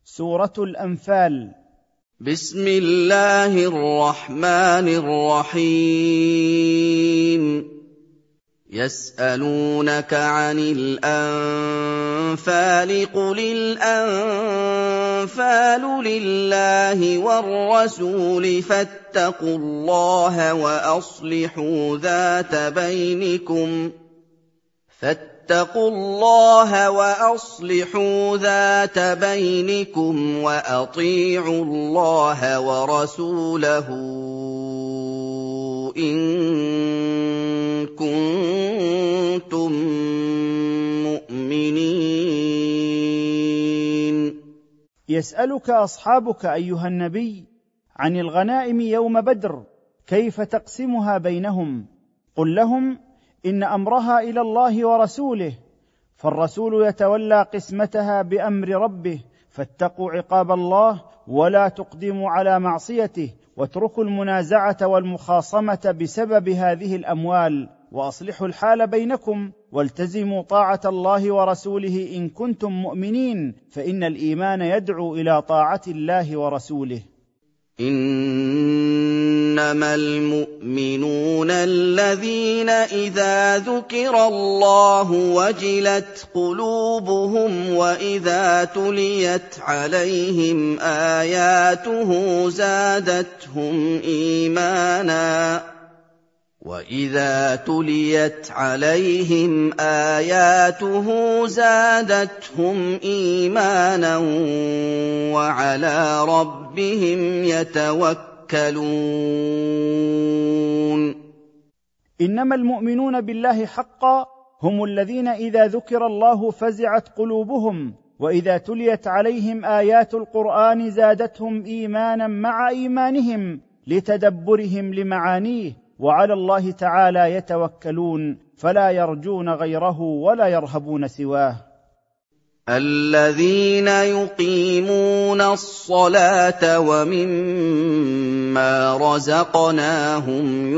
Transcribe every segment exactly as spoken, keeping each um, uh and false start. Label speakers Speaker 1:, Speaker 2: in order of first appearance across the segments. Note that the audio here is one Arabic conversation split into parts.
Speaker 1: سورة الأنفال.
Speaker 2: بسم الله الرحمن الرحيم. يسألونك عن الأنفال قل الأنفال لله والرسول فاتقوا الله وأصلحوا ذات بينكم فاتقوا الله وأصلحوا ذات بينكم وأطيعوا الله ورسوله إن كنتم مؤمنين.
Speaker 1: يسألك أصحابك أيها النبي عن الغنائم يوم بدر كيف تقسمها بينهم، قل لهم إن أمرها إلى الله ورسوله، فالرسول يتولى قسمتها بأمر ربه، فاتقوا عقاب الله ولا تقدموا على معصيته، واتركوا المنازعة والمخاصمة بسبب هذه الأموال، وأصلحوا الحال بينكم، والتزموا طاعة الله ورسوله إن كنتم مؤمنين، فإن الإيمان يدعو إلى طاعة الله ورسوله.
Speaker 2: إنما المؤمنون الذين إذا ذكر الله وجلت قلوبهم وإذا تليت عليهم آياته زادتهم إيمانا وَإِذَا تُلِيَتْ عَلَيْهِمْ آيَاتُهُ زَادَتْهُمْ إِيمَانًا وَعَلَىٰ رَبِّهِمْ يَتَوَكَّلُونَ.
Speaker 1: إنما المؤمنون بالله حقا هم الذين إذا ذكر الله فزعت قلوبهم، وإذا تليت عليهم آيات القرآن زادتهم إيمانا مع إيمانهم لتدبرهم لمعانيه، وعلى الله تعالى يتوكلون، فلا يرجون غيره ولا يرهبون سواه.
Speaker 2: الذين يقيمون الصلاة ومما رزقناهم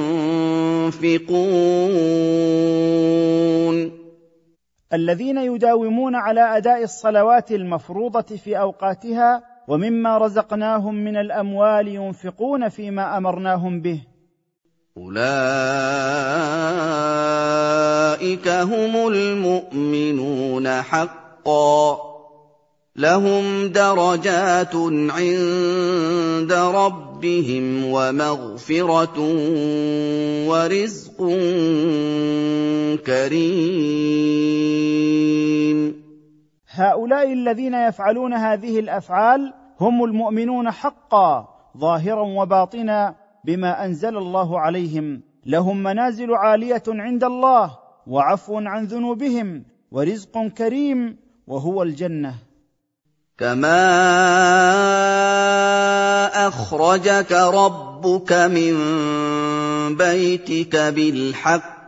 Speaker 2: ينفقون.
Speaker 1: الذين يداومون على أداء الصلوات المفروضة في أوقاتها، ومما رزقناهم من الأموال ينفقون فيما أمرناهم به.
Speaker 2: أولئك هم المؤمنون حقا، لهم درجات عند ربهم ومغفرة ورزق كريم.
Speaker 1: هؤلاء الذين يفعلون هذه الأفعال هم المؤمنون حقا، ظاهرا وباطنا بما أنزل الله عليهم، لهم منازل عالية عند الله، وعفو عن ذنوبهم، ورزق كريم وهو الجنة.
Speaker 2: كما أخرجك ربك من بيتك بالحق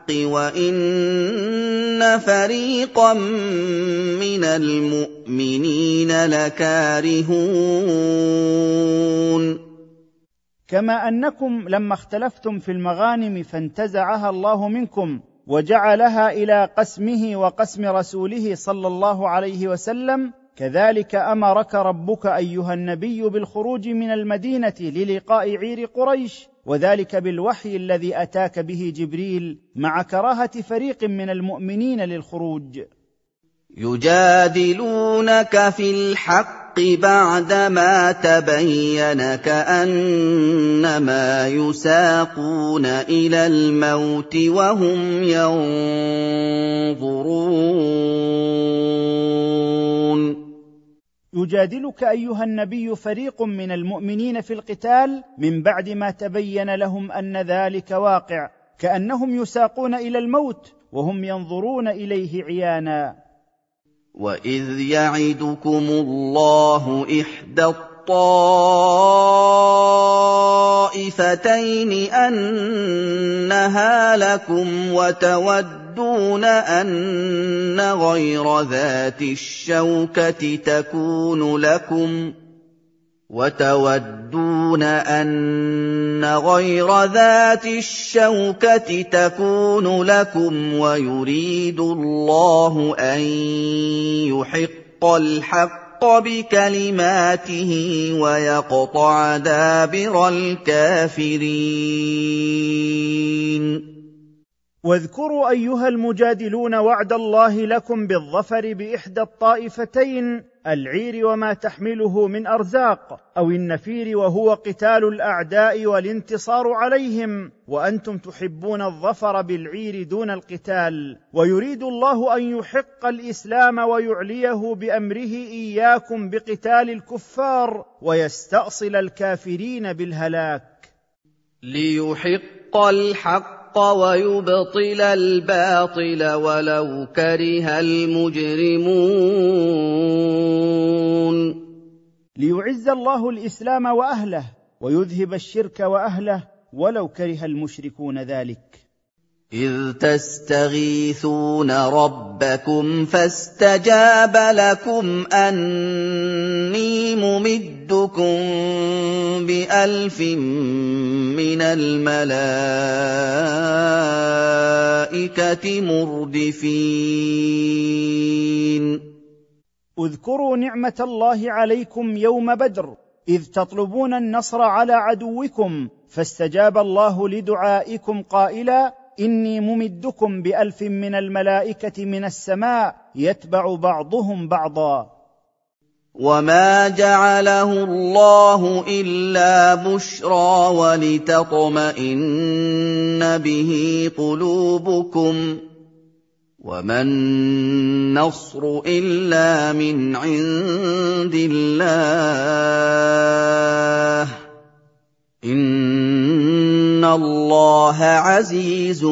Speaker 2: وإن فريقا من المؤمنين لكارهون.
Speaker 1: كما أنكم لما اختلفتم في المغانم فانتزعها الله منكم وجعلها إلى قسمه وقسم رسوله صلى الله عليه وسلم، كذلك أمرك ربك أيها النبي بالخروج من المدينة للقاء عير قريش، وذلك بالوحي الذي أتاك به جبريل مع كراهة فريق من المؤمنين للخروج.
Speaker 2: يجادلونك في الحق بعدما تبين كأنما يساقون إلى الموت وهم ينظرون.
Speaker 1: يجادلك أيها النبي فريق من المؤمنين في القتال من بعد ما تبين لهم أن ذلك واقع، كأنهم يساقون إلى الموت وهم ينظرون إليه عيانا.
Speaker 2: وَإِذْ يَعِدُكُمُ اللَّهُ إِحْدَى الطَّائِفَتَيْنِ أَنَّهَا لَكُمْ وَتَوَدُّونَ أَنَّ غَيْرَ ذَاتِ الشَّوْكَةِ تَكُونُ لَكُمْ وَتَوَدُّونَ أَنَّ غَيْرَ ذَاتِ الشَّوْكَةِ تَكُونُ لَكُمْ وَيُرِيدُ اللَّهُ أَن يُحِقَّ الْحَقَّ بكلماته ويقطع دابر الكافرين.
Speaker 1: واذكروا أيها المجادلون وعد الله لكم بالظفر بإحدى الطائفتين، العير وما تحمله من أرزاق، أو النفير وهو قتال الأعداء والانتصار عليهم، وأنتم تحبون الظفر بالعير دون القتال، ويريد الله أن يحق الإسلام ويعليه بأمره إياكم بقتال الكفار ويستأصل الكافرين بالهلاك.
Speaker 2: ليحق الحق ويبطل الباطل ولو كره المجرمون.
Speaker 1: ليعز الله الإسلام وأهله ويذهب الشرك وأهله ولو كره المشركون ذلك.
Speaker 2: إذ تستغيثون ربكم فاستجاب لكم أني ممدكم بألف من الملائكة مردفين.
Speaker 1: اذكروا نعمة الله عليكم يوم بدر إذ تطلبون النصر على عدوكم، فاستجاب الله لدعائكم قائلا: إني ممدكم بألف من الملائكة من السماء يتبع بعضهم بعضا.
Speaker 2: وما جعله الله إلا بشرى ولتطمئن به قلوبكم، وما النصر إلا من عند الله، إن الله عزيز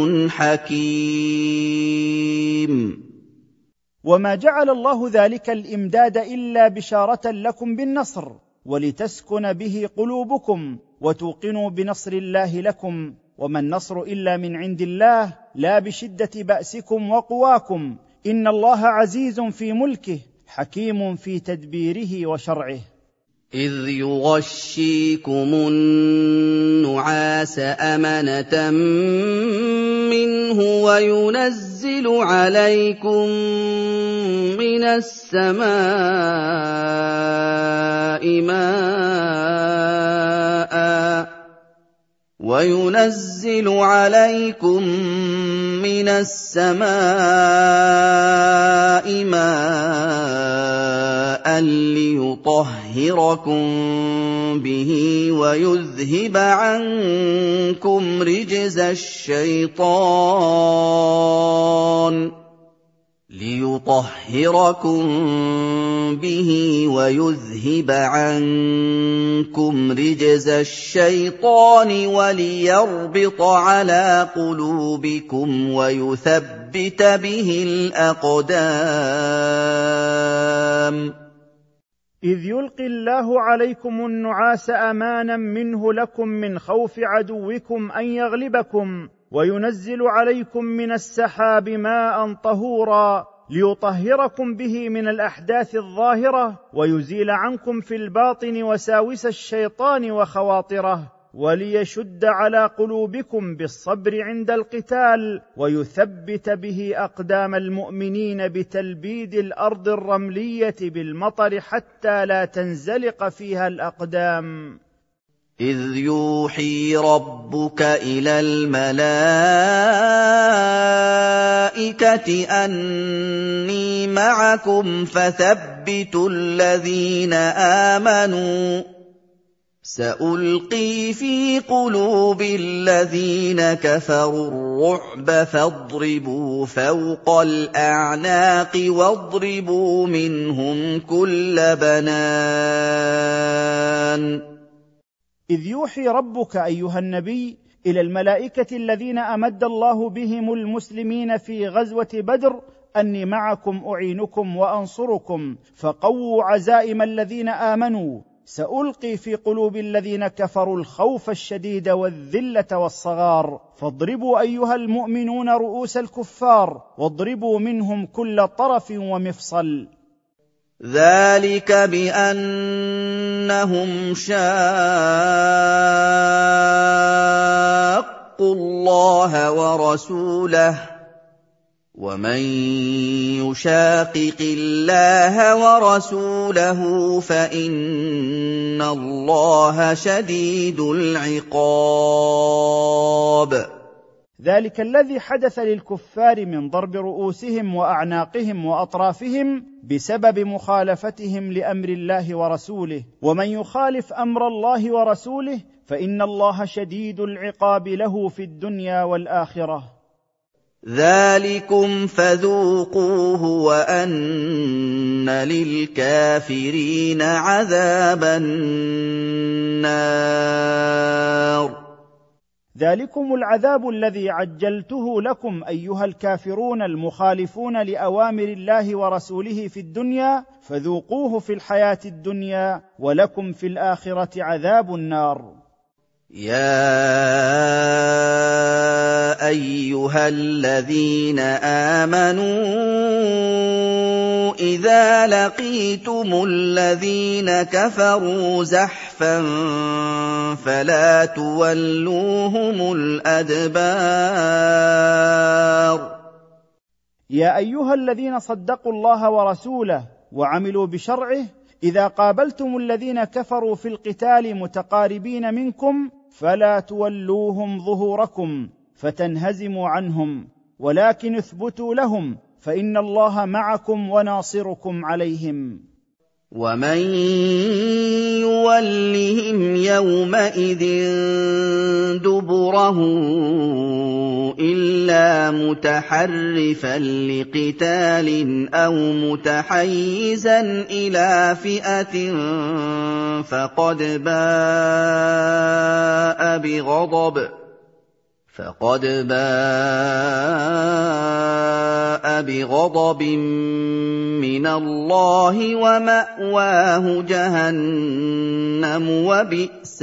Speaker 2: حكيم.
Speaker 1: وما جعل الله ذلك الإمداد إلا بشارة لكم بالنصر ولتسكن به قلوبكم وتوقنوا بنصر الله لكم، وما النصر إلا من عند الله لا بشدة بأسكم وقواكم، إن الله عزيز في ملكه حكيم في تدبيره وشرعه.
Speaker 2: إذ يغشيكم النعاس أمنة منه وينزل عليكم من السماء ماء وينزل عليكم من السماء ماء ليطهركم به ويذهب عنكم رجز الشيطان ليطهركم به ويذهب عنكم رجز الشيطان وليربط على قلوبكم ويثبت به الأقدام.
Speaker 1: إذ يلقي الله عليكم النعاس أمانا منه لكم من خوف عدوكم أن يغلبكم، وينزل عليكم من السحاب ماء طهورا ليطهركم به من الأحداث الظاهرة ويزيل عنكم في الباطن وساوس الشيطان وخواطره، وليشد على قلوبكم بالصبر عند القتال ويثبت به أقدام المؤمنين بتلبيد الأرض الرملية بالمطر حتى لا تنزلق فيها الأقدام.
Speaker 2: إذ يوحي ربك إلى الملائكة أني معكم فثبتوا الذين آمنوا سألقي في قلوب الذين كفروا الرعب فاضربوا فوق الأعناق واضربوا منهم كل بنان.
Speaker 1: إذ يوحي ربك أيها النبي إلى الملائكة الذين أمد الله بهم المسلمين في غزوة بدر أني معكم أعينكم وأنصركم، فقووا عزائم الذين آمنوا. سألقي في قلوب الذين كفروا الخوف الشديد والذلة والصغار، فاضربوا أيها المؤمنون رؤوس الكفار واضربوا منهم كل طرف ومفصل.
Speaker 2: ذلك بأنهم شاقوا الله ورسوله وَمَن يُشَاقِقِ اللَّهَ وَرَسُولَهُ فَإِنَّ اللَّهَ شَدِيدُ الْعِقَابِ.
Speaker 1: ذلك الذي حدث للكفار من ضرب رؤوسهم وأعناقهم وأطرافهم بسبب مخالفتهم لأمر الله ورسوله، ومن يخالف أمر الله ورسوله فإن الله شديد العقاب له في الدنيا والآخرة.
Speaker 2: ذَلِكُمْ فَذُوقُوهُ وَأَنَّ لِلْكَافِرِينَ عَذَابَ النَّارِ.
Speaker 1: ذلكم العذاب الذي عجلته لكم أيها الكافرون المخالفون لأوامر الله ورسوله في الدنيا، فذوقوه في الحياة الدنيا، ولكم في الآخرة عذاب النار.
Speaker 2: يَا أَيُّهَا الَّذِينَ آمَنُوا إِذَا لَقِيتُمُ الَّذِينَ كَفَرُوا زَحْفًا فَلَا تُوَلُّوهُمُ الْأَدْبَارَ.
Speaker 1: يا أيها الذين صدقوا الله ورسوله وعملوا بشرعه، إذا قابلتم الذين كفروا في القتال متقاربين منكم فلا تولوهم ظهوركم فتنهزموا عنهم، ولكن اثبتوا لهم فإن الله معكم وناصركم عليهم.
Speaker 2: وَمَن يُوَلِّهِمْ يَوْمَئِذٍ دُبُرَهُ إِلَّا مُتَحَرِّفًا لِّقِتَالٍ أَوْ مُتَحَيِّزًا إِلَىٰ فِئَةٍ فَقَدْ بَاءَ بِغَضَبٍ فقد باء بغضب من الله ومأواه جهنم وبئس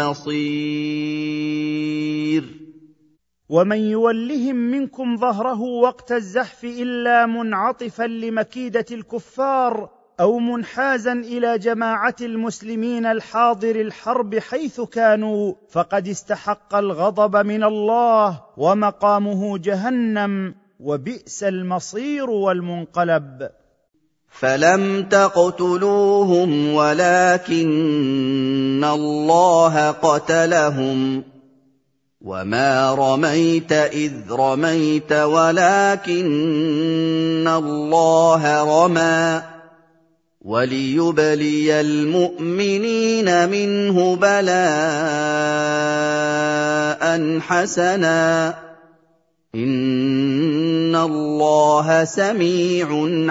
Speaker 2: المصير.
Speaker 1: ومن يولهم منكم ظهره وقت الزحف إلا منعطفا لمكيدة الكفار أو منحازا إلى جماعة المسلمين الحاضر الحرب حيث كانوا، فقد استحق الغضب من الله ومقامه جهنم وبئس المصير والمنقلب.
Speaker 2: فلم تقتلوهم ولكن الله قتلهم وما رميت إذ رميت ولكن الله رمى وليبلي المؤمنين منه بلاء حسنا إن الله سميع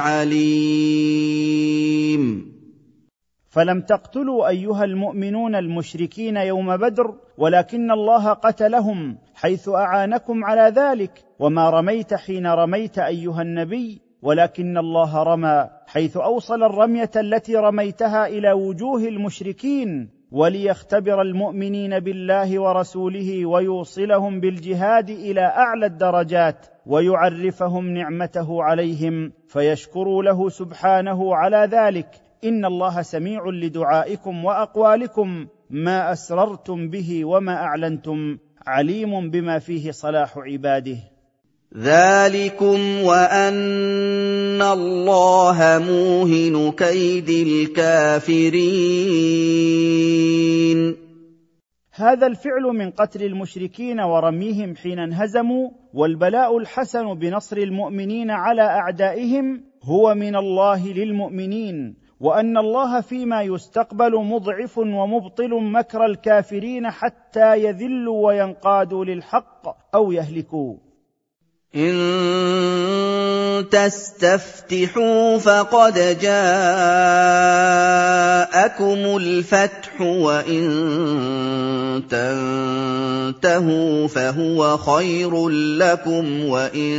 Speaker 2: عليم.
Speaker 1: فلم تقتلوا أيها المؤمنون المشركين يوم بدر، ولكن الله قتلهم حيث أعانكم على ذلك، وما رميت حين رميت أيها النبي، ولكن الله رمى حيث أوصل الرمية التي رميتها إلى وجوه المشركين، وليختبر المؤمنين بالله ورسوله ويوصلهم بالجهاد إلى أعلى الدرجات ويعرفهم نعمته عليهم فيشكروا له سبحانه على ذلك. إن الله سميع لدعائكم وأقوالكم، ما أسررتم به وما أعلنتم، عليم بما فيه صلاح عباده.
Speaker 2: ذلكم وأن الله موهن كيد الكافرين.
Speaker 1: هذا الفعل من قتل المشركين ورميهم حين انهزموا، والبلاء الحسن بنصر المؤمنين على أعدائهم هو من الله للمؤمنين، وأن الله فيما يستقبل مضعف ومبطل مكر الكافرين حتى يذلوا وينقادوا للحق أو يهلكوا.
Speaker 2: إن تستفتحوا فقد جاءكم الفتح وإن تنتهوا فهو خير لكم وإن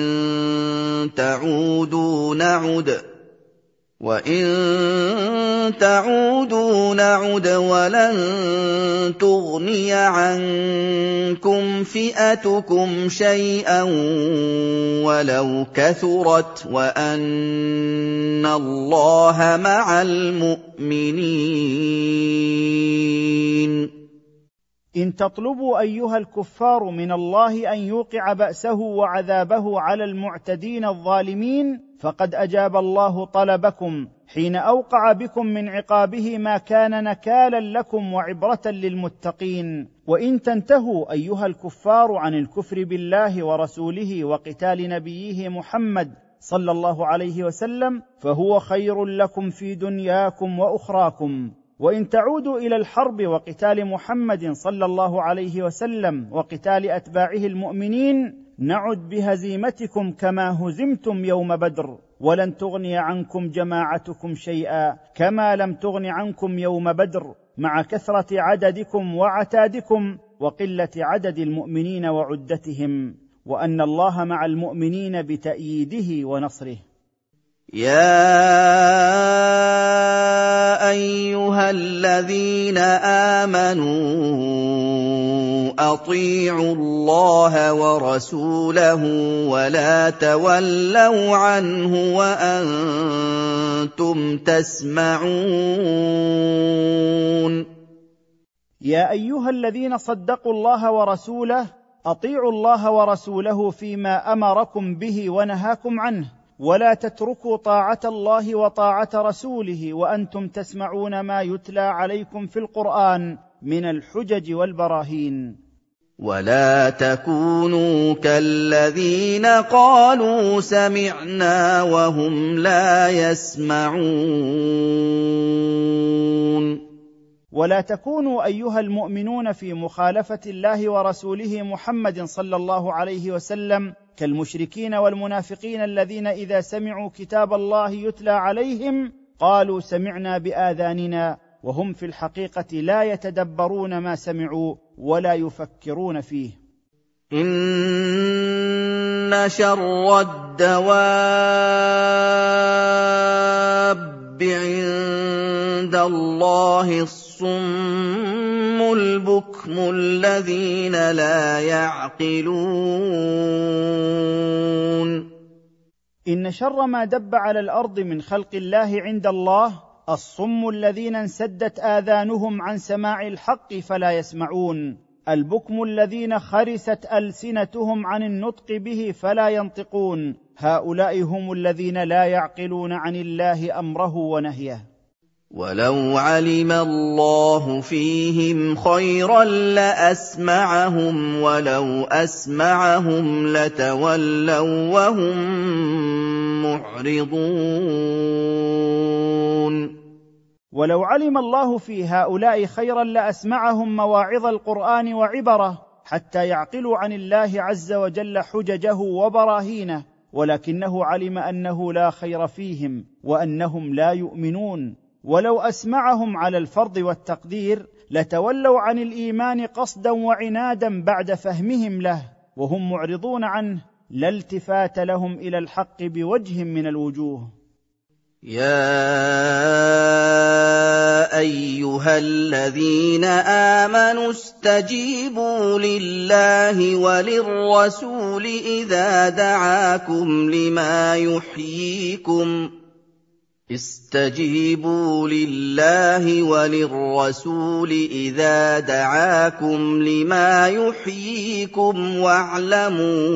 Speaker 2: تعودوا نعد وَإِن تَعُودُوا نَعُدْ وَلَن تُغْنِيَ عَنكُمْ فِئَتُكُمْ شَيْئًا وَلَوْ كَثُرَتْ وَأَنَّ اللَّهَ مَعَ الْمُؤْمِنِينَ.
Speaker 1: إن تطلبوا أيها الكفار من الله أن يوقع بأسه وعذابه على المعتدين الظالمين فقد أجاب الله طلبكم حين أوقع بكم من عقابه ما كان نكالا لكم وعبرة للمتقين. وإن تنتهوا أيها الكفار عن الكفر بالله ورسوله وقتال نبيه محمد صلى الله عليه وسلم فهو خير لكم في دنياكم وأخراكم. وإن تعودوا إلى الحرب وقتال محمد صلى الله عليه وسلم وقتال أتباعه المؤمنين نعد بهزيمتكم كما هزمتم يوم بدر، ولن تغني عنكم جماعتكم شيئا كما لم تغن عنكم يوم بدر، مع كثرة عددكم وعتادكم وقلة عدد المؤمنين وعدتهم، وأن الله مع المؤمنين بتأييده ونصره.
Speaker 2: يا أيها الذين آمنوا أطيعوا الله ورسوله ولا تولوا عنه وأنتم تسمعون.
Speaker 1: يا أيها الذين صدقوا الله ورسوله أطيعوا الله ورسوله فيما أمركم به ونهاكم عنه، ولا تتركوا طاعة الله وطاعة رسوله وأنتم تسمعون ما يتلى عليكم في القرآن من الحجج والبراهين.
Speaker 2: ولا تكونوا كالذين قالوا سمعنا وهم لا يسمعون.
Speaker 1: ولا تكونوا أيها المؤمنون في مخالفة الله ورسوله محمد صلى الله عليه وسلم كالمشركين والمنافقين الذين إذا سمعوا كتاب الله يتلى عليهم قالوا سمعنا بآذاننا وهم في الحقيقة لا يتدبرون ما سمعوا ولا يفكرون فيه.
Speaker 2: إن شر الدواب عند الله الصم البكم الذين لا يعقلون.
Speaker 1: إن شر ما دب على الأرض من خلق الله عند الله الصم الذين انسدت آذانهم عن سماع الحق فلا يسمعون، البكم الذين خرست ألسنتهم عن النطق به فلا ينطقون، هؤلاء هم الذين لا يعقلون عن الله أمره ونهيه.
Speaker 2: ولو علم الله فيهم خيرا لأسمعهم ولو أسمعهم لتولوا وهم معرضون.
Speaker 1: ولو علم الله في هؤلاء خيرا لأسمعهم مواعظ القرآن وعبره حتى يعقلوا عن الله عز وجل حججه وبراهينه، ولكنه علم أنه لا خير فيهم وأنهم لا يؤمنون. ولو أسمعهم على الفرض والتقدير لتولوا عن الإيمان قصدا وعنادا بعد فهمهم له وهم معرضون عنه، لا التفات لهم إلى الحق بوجه من الوجوه.
Speaker 2: يا أيها الذين آمنوا استجيبوا لله وللرسول إذا دعاكم لما يحييكم استجيبوا لله وللرسول إذا دعاكم لما يحييكم واعلموا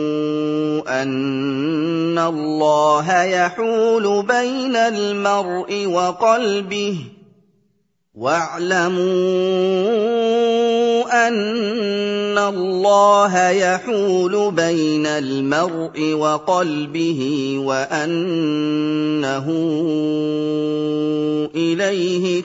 Speaker 2: أن الله يحول بين المرء وقلبه واعلموا أن الله يحول بين المرء وقلبه وأنه إليه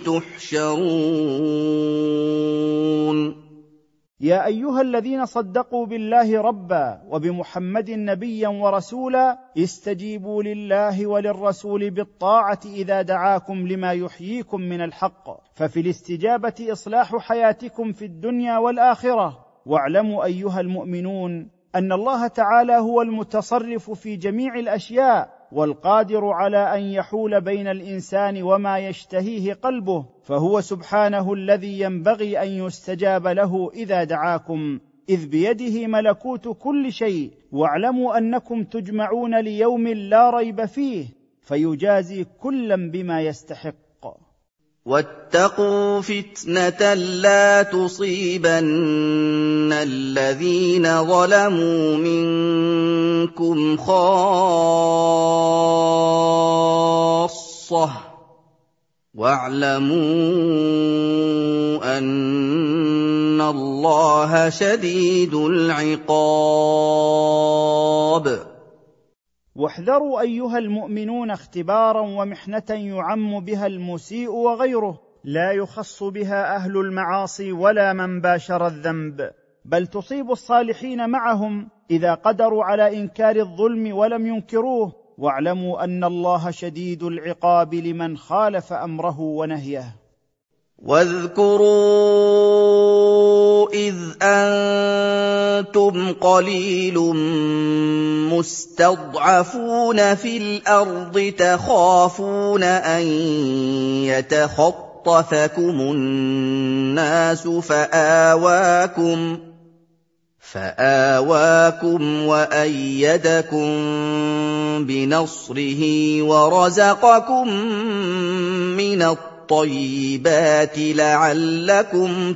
Speaker 2: تحشرون.
Speaker 1: يا أيها الذين صدقوا بالله ربا وبمحمد نبيا ورسولا استجيبوا لله وللرسول بالطاعة إذا دعاكم لما يحييكم من الحق، ففي الاستجابة إصلاح حياتكم في الدنيا والآخرة. واعلموا أيها المؤمنون أن الله تعالى هو المتصرف في جميع الأشياء والقادر على أن يحول بين الإنسان وما يشتهيه قلبه، فهو سبحانه الذي ينبغي أن يستجاب له إذا دعاكم، إذ بيده ملكوت كل شيء. واعلموا أنكم تجمعون ليوم لا ريب فيه فيجازي كلا بما يستحق.
Speaker 2: واتقوا فِتْنَةً لَّا تُصِيبَنَّ الَّذِينَ ظَلَمُوا مِنكُمْ خَاصَّةً وَاعْلَمُوا أَنَّ اللَّهَ شَدِيدُ الْعِقَابِ.
Speaker 1: واحذروا ايها المؤمنون اختبارا ومحنه يعم بها المسيء وغيره، لا يخص بها اهل المعاصي ولا من باشر الذنب، بل تصيب الصالحين معهم اذا قدروا على انكار الظلم ولم ينكروه. واعلموا ان الله شديد العقاب لمن خالف امره ونهيه.
Speaker 2: واذكروا إذ أنتم قليل مستضعفون في الأرض تخافون أن يتخطفكم الناس فآواكم فآواكم وأيدكم بنصره ورزقكم من الطيبات لعلكم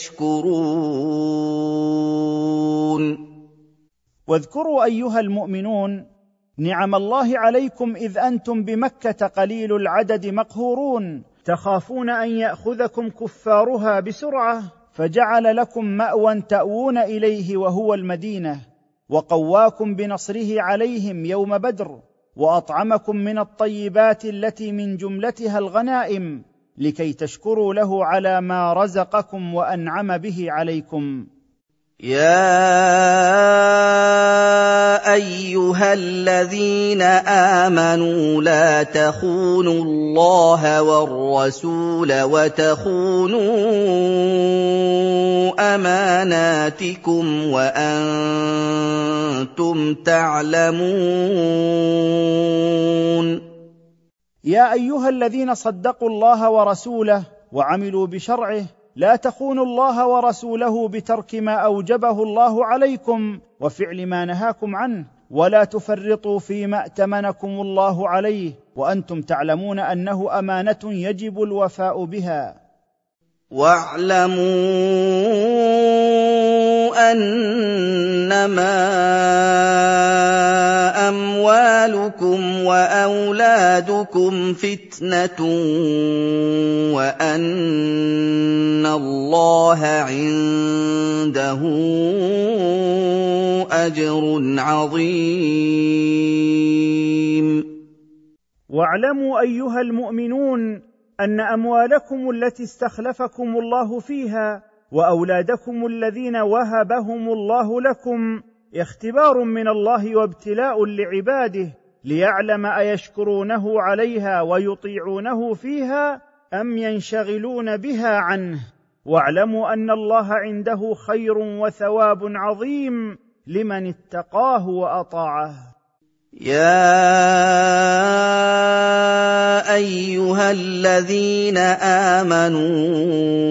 Speaker 2: تشكرون.
Speaker 1: واذكروا ايها المؤمنون نعم الله عليكم اذ انتم بمكه قليل العدد مقهورون، تخافون ان ياخذكم كفارها بسرعه، فجعل لكم ماوى تاوون اليه وهو المدينه، وقواكم بنصره عليهم يوم بدر، واطعمكم من الطيبات التي من جملتها الغنائم، لكي تشكروا له على ما رزقكم وانعم به عليكم.
Speaker 2: يا أيها الذين آمنوا لا تخونوا الله والرسول وتخونوا أماناتكم وأنتم تعلمون.
Speaker 1: يا أيها الذين صدقوا الله ورسوله وعملوا بشرعه، لا تخونوا الله ورسوله بترك ما أوجبه الله عليكم وفعل ما نهاكم عنه، ولا تفرطوا فيما ائتمنكم الله عليه وأنتم تعلمون أنه أمانة يجب الوفاء بها.
Speaker 2: واعلموا أنما أموالكم وأولادكم فتنة وأن الله عنده أجر عظيم.
Speaker 1: واعلموا أيها المؤمنون أن أموالكم التي استخلفكم الله فيها وأولادكم الذين وهبهم الله لكم اختبار من الله وابتلاء لعباده، ليعلم أيشكرونه عليها ويطيعونه فيها أم ينشغلون بها عنه. واعلموا أن الله عنده خير وثواب عظيم لمن اتقاه وأطاعه.
Speaker 2: يا أيها الذين آمنوا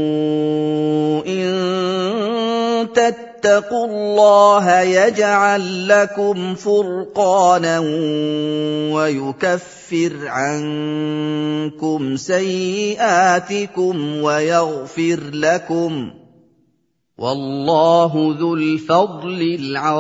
Speaker 2: إن تتقوا الله يجعل لكم فرقانا ويكفر عنكم سيئاتكم ويغفر لكم، والله ذو الفضل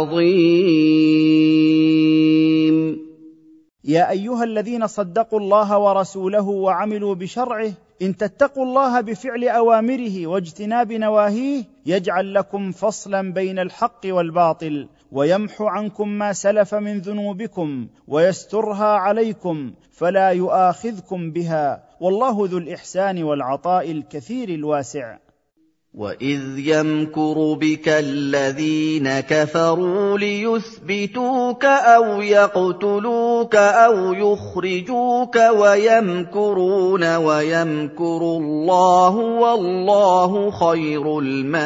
Speaker 2: العظيم.
Speaker 1: يا أيها الذين صدقوا الله ورسوله وعملوا بشرعه، إن تتقوا الله بفعل أوامره واجتناب نواهيه يجعل لكم فصلا بين الحق والباطل، ويمحو عنكم ما سلف من ذنوبكم ويسترها عليكم فلا يؤاخذكم بها، والله ذو الإحسان والعطاء الكثير الواسع.
Speaker 2: وَإِذْ يَمْكُرُ بِكَ الَّذِينَ كَفَرُوا لِيُثْبِتُوكَ أَوْ يَقْتُلُوكَ أَوْ يُخْرِجُوكَ وَيَمْكُرُونَ وَيَمْكُرُ اللَّهُ وَاللَّهُ خَيْرُ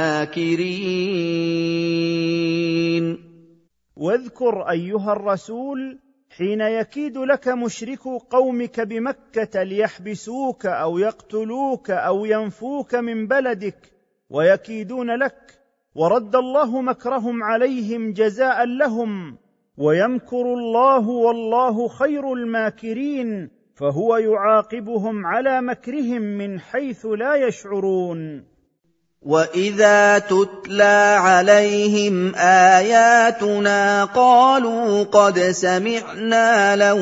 Speaker 2: الْمَاكِرِينَ.
Speaker 1: واذكر أيها الرسول حين يكيد لك مشركو قومك بمكة ليحبسوك أو يقتلوك أو ينفوك من بلدك ويكيدون لك، ورد الله مكرهم عليهم جزاء لهم، ويمكر الله والله خير الماكرين، فهو يعاقبهم على مكرهم من حيث لا يشعرون.
Speaker 2: وَإِذَا تُتْلَىٰ عَلَيْهِمْ آيَاتُنَا قَالُوا قَدْ سَمِعْنَا لَوْ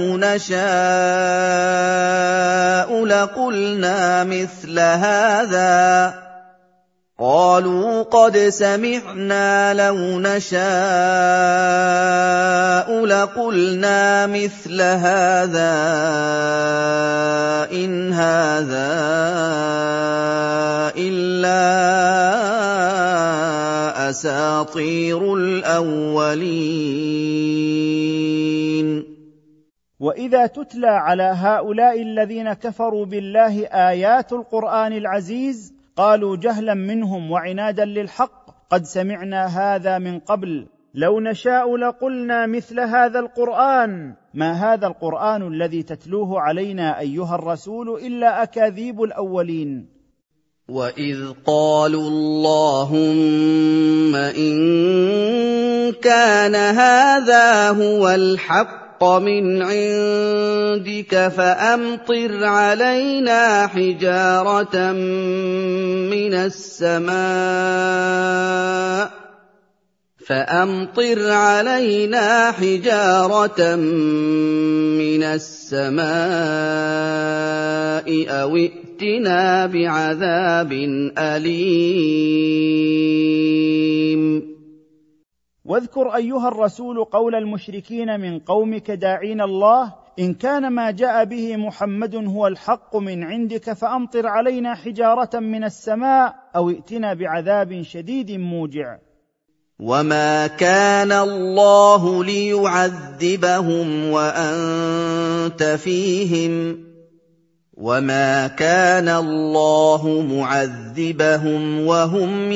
Speaker 2: نَشَاءُ لَقُلْنَا مِثْلَ هَٰذَا قَالُوا قَدْ سَمِعْنَا لَوْ نَشَاءُ لَقُلْنَا مِثْلَ هَٰذَا إِنْ هَٰذَا إِلَّا أَسَاطِيرُ الْأَوَّلِينَ.
Speaker 1: وإذا تتلى على هؤلاء الذين كفروا بالله آيات القرآن العزيز قالوا جهلا منهم وعنادا للحق: قد سمعنا هذا من قبل، لو نشاء لقلنا مثل هذا القرآن، ما هذا القرآن الذي تتلوه علينا أيها الرسول إلا أكاذيب الأولين.
Speaker 2: وَإِذْ قَالُوا اللَّهُمَّ إِن كَانَ هَٰذَا هُوَ الْحَقَّ مِنْ عِندِكَ فَأَمْطِرْ عَلَيْنَا حِجَارَةً مِّنَ السَّمَاءِ فَأَمْطِرْ عَلَيْنَا حِجَارَةً مِّنَ السَّمَاءِ أَوْ ائْتِنَا بِعَذَابٍ أَلِيمٍ.
Speaker 1: واذكر أيها الرسول قول المشركين من قومك داعين الله: إن كان ما جاء به محمد هو الحق من عندك فأمطر علينا حجارة من السماء أو ائتنا بعذاب شديد موجع.
Speaker 2: وَمَا كَانَ اللَّهُ لِيُعَذِّبَهُمْ وَأَنتَ فِيهِمْ ۚ وَمَا كَانَ اللَّهُ مُعَذِّبَهُمْ وَهُمْ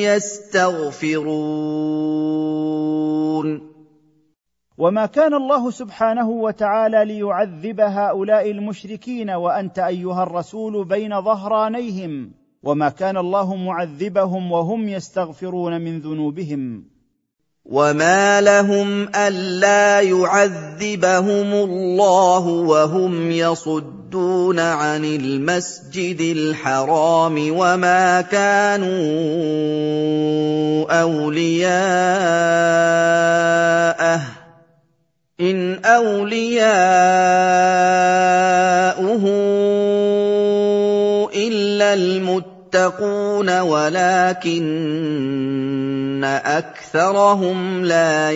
Speaker 2: يَسْتَغْفِرُونَ.
Speaker 1: وما كان الله سبحانه وتعالى ليعذب هؤلاء المشركين وأنت أيها الرسول بين ظهرانيهم، وما كان الله معذبهم وهم يستغفرون من ذنوبهم.
Speaker 2: وَمَا لَهُمْ أَلَّا يُعَذِّبَهُمُ اللَّهُ وَهُمْ يَصُدُّونَ عَنِ الْمَسْجِدِ الْحَرَامِ وَمَا كَانُوا أَوْلِيَاءَهُ ۚ إِنْ أَوْلِيَاؤُهُ إِلَّا الْمُتَّقُونَ وَلَٰكِنَّ أَكْثَرَهُمْ لَا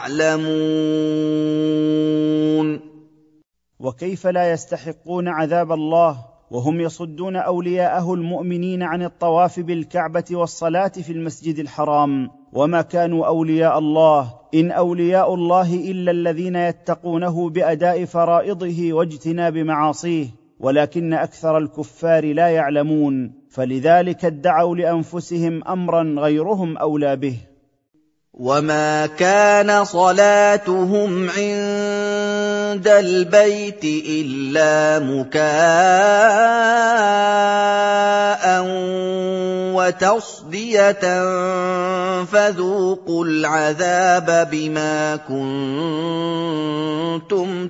Speaker 2: يَعْلَمُونَ.
Speaker 1: وكيف لا يستحقون عذاب الله وهم يصدون أولياءه المؤمنين عن الطواف بالكعبة والصلاة في المسجد الحرام؟ وما كانوا أولياء الله، إن أولياء الله إلا الذين يتقونه بأداء فرائضه واجتناب معاصيه، ولكن أكثر الكفار لا يعلمون، فلذلك ادعوا لأنفسهم أمرا غيرهم أولى به.
Speaker 2: وَمَا كَانَ صَلَاتُهُمْ عِندَ الْبَيْتِ إِلَّا مُكَاءً وَتَصْدِيَةً فَذُوقُوا الْعَذَابَ بِمَا كُنتُمْ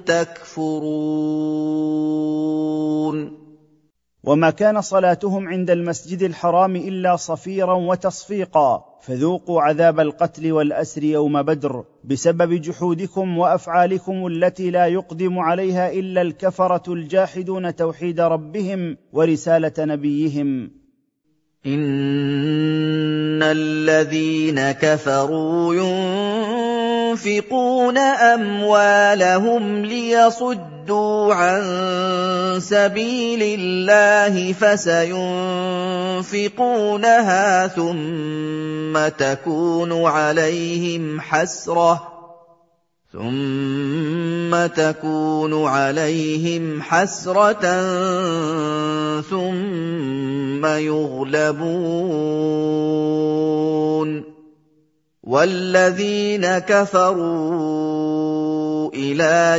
Speaker 2: تَكْفُرُونَ.
Speaker 1: وما كان صلاتهم عند المسجد الحرام إلا صفيرا وتصفيقا، فذوقوا عذاب القتل والأسر يوم بدر بسبب جحودكم وأفعالكم التي لا يقدم عليها إلا الكفرة الجاحدون توحيد ربهم ورسالة نبيهم.
Speaker 2: إِنَّ الَّذِينَ كَفَرُوا يُنفِقُونَ أَمْوَالَهُمْ لِيَصُدُّوا عَن سَبِيلِ اللَّهِ فَسَيُنفِقُونَهَا ثُمَّ تَكُونُ عَلَيْهِمْ حَسْرَةً ثُمَّ تَكُونُ عَلَيْهِمْ حَسْرَةً ثُمَّ يُغْلَبُونَ وَالَّذِينَ كَفَرُوا إِلَىٰ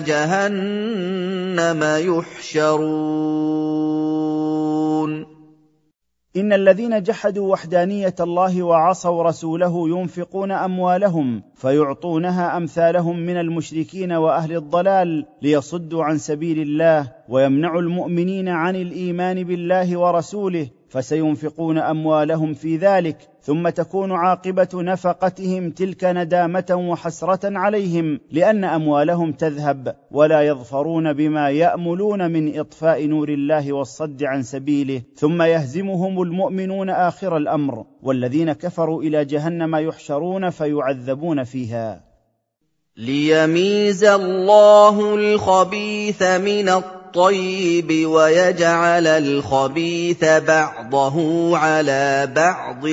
Speaker 2: جَهَنَّمَ يُحْشَرُونَ.
Speaker 1: إن الذين جحدوا وحدانية الله وعصوا رسوله ينفقون أموالهم فيعطونها أمثالهم من المشركين وأهل الضلال ليصدوا عن سبيل الله ويمنعوا المؤمنين عن الإيمان بالله ورسوله، فسينفقون أموالهم في ذلك، ثم تكون عاقبة نفقتهم تلك ندامة وحسرة عليهم، لأن أموالهم تذهب ولا يظفرون بما يأملون من إطفاء نور الله والصد عن سبيله، ثم يهزمهم المؤمنون آخر الأمر، والذين كفروا إلى جهنم يحشرون فيعذبون فيها.
Speaker 2: ليميز الله الخبيث من الطيب ويجعل الخبيث بعضه على بعض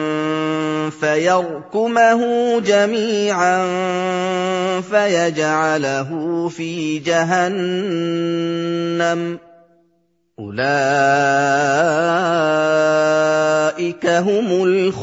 Speaker 2: فيركمه جميعا فيجعله في جهنم أولئك هم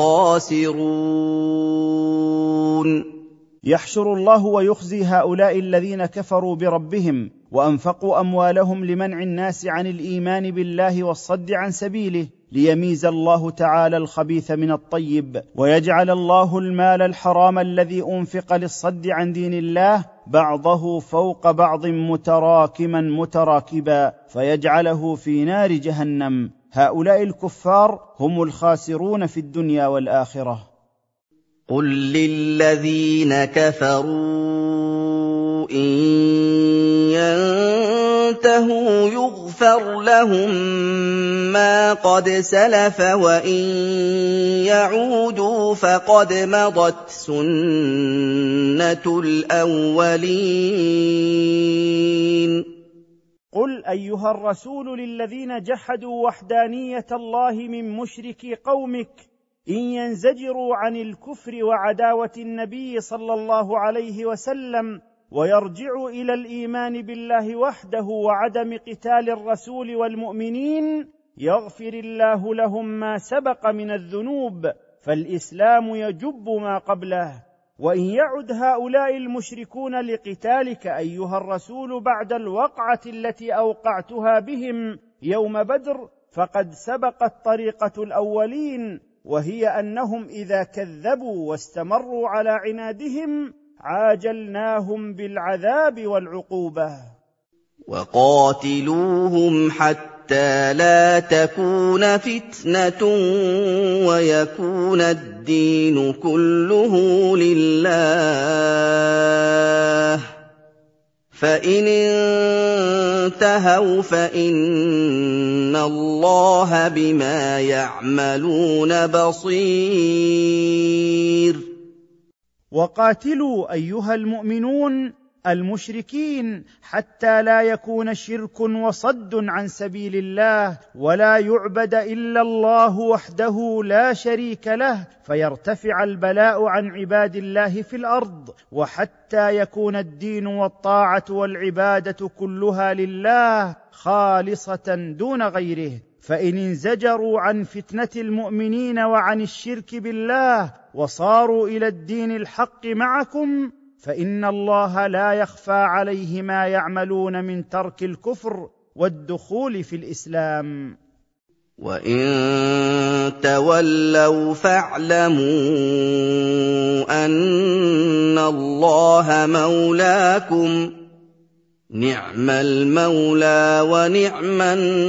Speaker 2: الخاسرون.
Speaker 1: يحشر الله ويخزي هؤلاء الذين كفروا بربهم وأنفقوا أموالهم لمنع الناس عن الإيمان بالله والصد عن سبيله، ليميز الله تعالى الخبيث من الطيب، ويجعل الله المال الحرام الذي أنفق للصد عن دين الله بعضه فوق بعض متراكما متراكبا فيجعله في نار جهنم. هؤلاء الكفار هم الخاسرون في الدنيا والآخرة.
Speaker 2: قل للذين كفروا إن ينتهوا يغفر لهم ما قد سلف وإن يعودوا فقد مضت سنة الأولين.
Speaker 1: قل أيها الرسول للذين جحدوا وحدانية الله من مشركي قومك إن ينزجروا عن الكفر وعداوة النبي صلى الله عليه وسلم ويرجعوا إلى الإيمان بالله وحده وعدم قتال الرسول والمؤمنين يغفر الله لهم ما سبق من الذنوب، فالإسلام يجب ما قبله. وإن يعد هؤلاء المشركون لقتالك أيها الرسول بعد الوقعة التي أوقعتها بهم يوم بدر فقد سبقت طريقة الأولين، وهي أنهم إذا كذبوا واستمروا على عنادهم عاجلناهم بالعذاب والعقوبة.
Speaker 2: وقاتلوهم حتى لا تكون فتنة ويكون الدين كله لله، فإن انتهوا فإن الله بما يعملون بصير.
Speaker 1: وقاتلوا أيها المؤمنون المشركين حتى لا يكون شرك وصد عن سبيل الله ولا يعبد إلا الله وحده لا شريك له، فيرتفع البلاء عن عباد الله في الأرض، وحتى يكون الدين والطاعة والعبادة كلها لله خالصة دون غيره. فإن انزجروا عن فتنة المؤمنين وعن الشرك بالله وصاروا إلى الدين الحق معكم فإن الله لا يخفى عليه ما يعملون من ترك الكفر والدخول في الإسلام.
Speaker 2: وإن تولوا فاعلموا أن الله مولاكم نعم المولى ونعم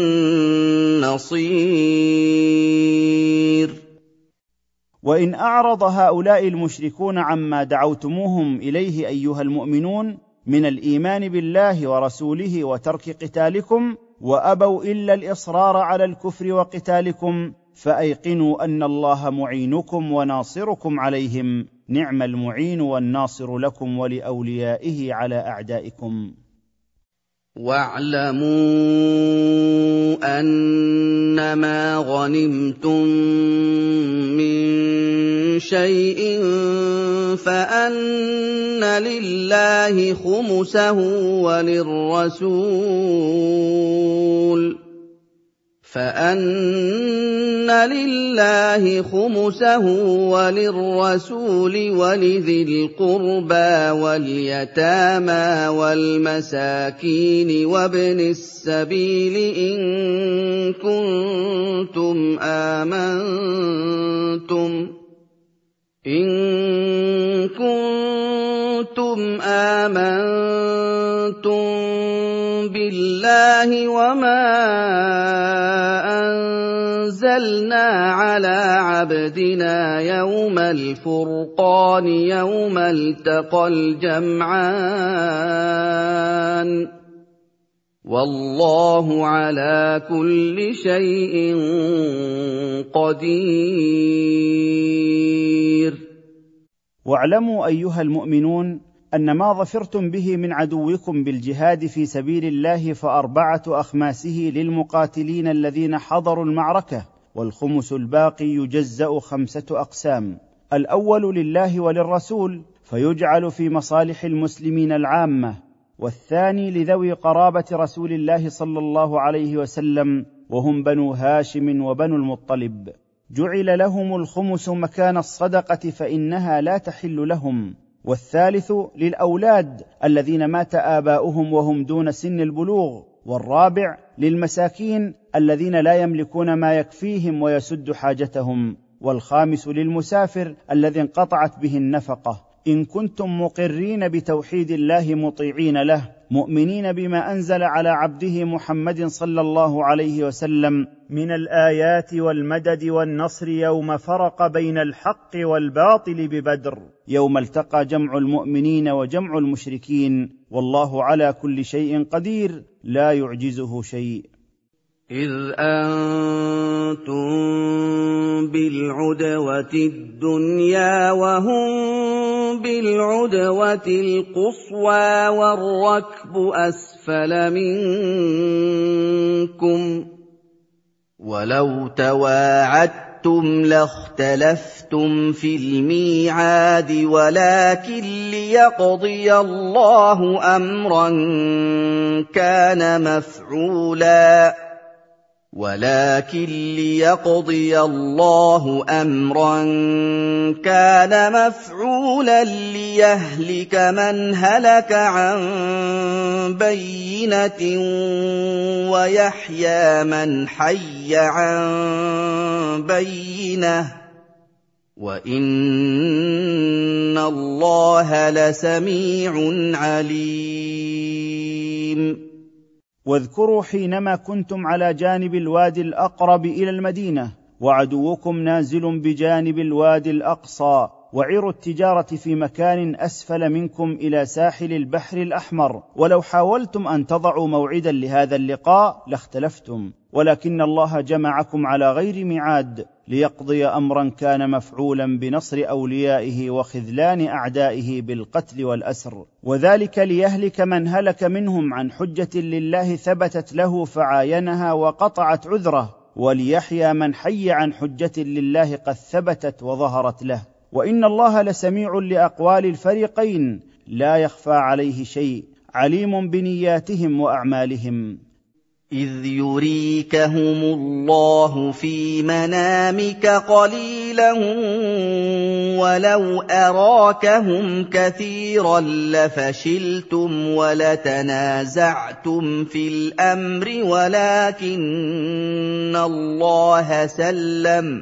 Speaker 2: النصير.
Speaker 1: وإن أعرض هؤلاء المشركون عما دعوتموهم إليه أيها المؤمنون من الإيمان بالله ورسوله وترك قتالكم وأبوا إلا الإصرار على الكفر وقتالكم، فأيقنوا أن الله معينكم وناصركم عليهم، نعم المعين والناصر لكم ولأوليائه على أعدائكم.
Speaker 2: واعلموا أنما غنمتم من شيء فأن لله خمسه وللرسول فأن لله خمسه وللرسول ولذي القربى واليتامى والمساكين وابن السبيل إن كنتم آمنتم إن كنتم آمنتم بالله وما أنزلنا على عبدنا يوم الفرقان يوم التقى الجمعان والله على كل شيء قدير.
Speaker 1: واعلموا أيها المؤمنون أن ما ظفرتم به من عدوكم بالجهاد في سبيل الله فأربعة أخماسه للمقاتلين الذين حضروا المعركة، والخمس الباقي يجزأ خمسة أقسام: الأول لله وللرسول فيجعل في مصالح المسلمين العامة، والثاني لذوي قرابة رسول الله صلى الله عليه وسلم وهم بنو هاشم وبنو المطلب، جعل لهم الخمس مكان الصدقة فإنها لا تحل لهم، والثالث للأولاد الذين مات آباؤهم وهم دون سن البلوغ، والرابع للمساكين الذين لا يملكون ما يكفيهم ويسد حاجتهم، والخامس للمسافر الذي انقطعت به النفقة، إن كنتم مقرين بتوحيد الله مطيعين له مؤمنين بما أنزل على عبده محمد صلى الله عليه وسلم من الآيات والمدد والنصر يوم فرق بين الحق والباطل ببدر، يوم التقى جمع المؤمنين وجمع المشركين، والله على كل شيء قدير لا يعجزه شيء.
Speaker 2: إذ أنتم بالعدوة الدنيا وهم بالعدوة القصوى والركب أسفل منكم ولو تواعدتم لاختلفتم في الميعاد ولكن ليقضي الله أمرا كان مفعولا ولكن ليقضي الله أمرا كان مفعولا ليهلك من هلك عن بينة ويحيى من حي عن بينة وإن الله لسميع عليم.
Speaker 1: واذكروا حينما كنتم على جانب الوادي الأقرب إلى المدينة وعدوكم نازل بجانب الوادي الأقصى، وعير التجارة في مكان أسفل منكم إلى ساحل البحر الأحمر، ولو حاولتم أن تضعوا موعدا لهذا اللقاء لاختلفتم، ولكن الله جمعكم على غير ميعاد ليقضي أمرا كان مفعولا بنصر أوليائه وخذلان أعدائه بالقتل والأسر، وذلك ليهلك من هلك منهم عن حجة لله ثبتت له فعاينها وقطعت عذره، وليحيى من حي عن حجة لله قد ثبتت وظهرت له، وإن الله لسميع لأقوال الفريقين لا يخفى عليه شيء، عليم بنياتهم وأعمالهم.
Speaker 2: إذ يريكهم الله في منامك قليلا ولو أراكهم كثيرا لفشلتم ولتنازعتم في الأمر ولكن الله سلم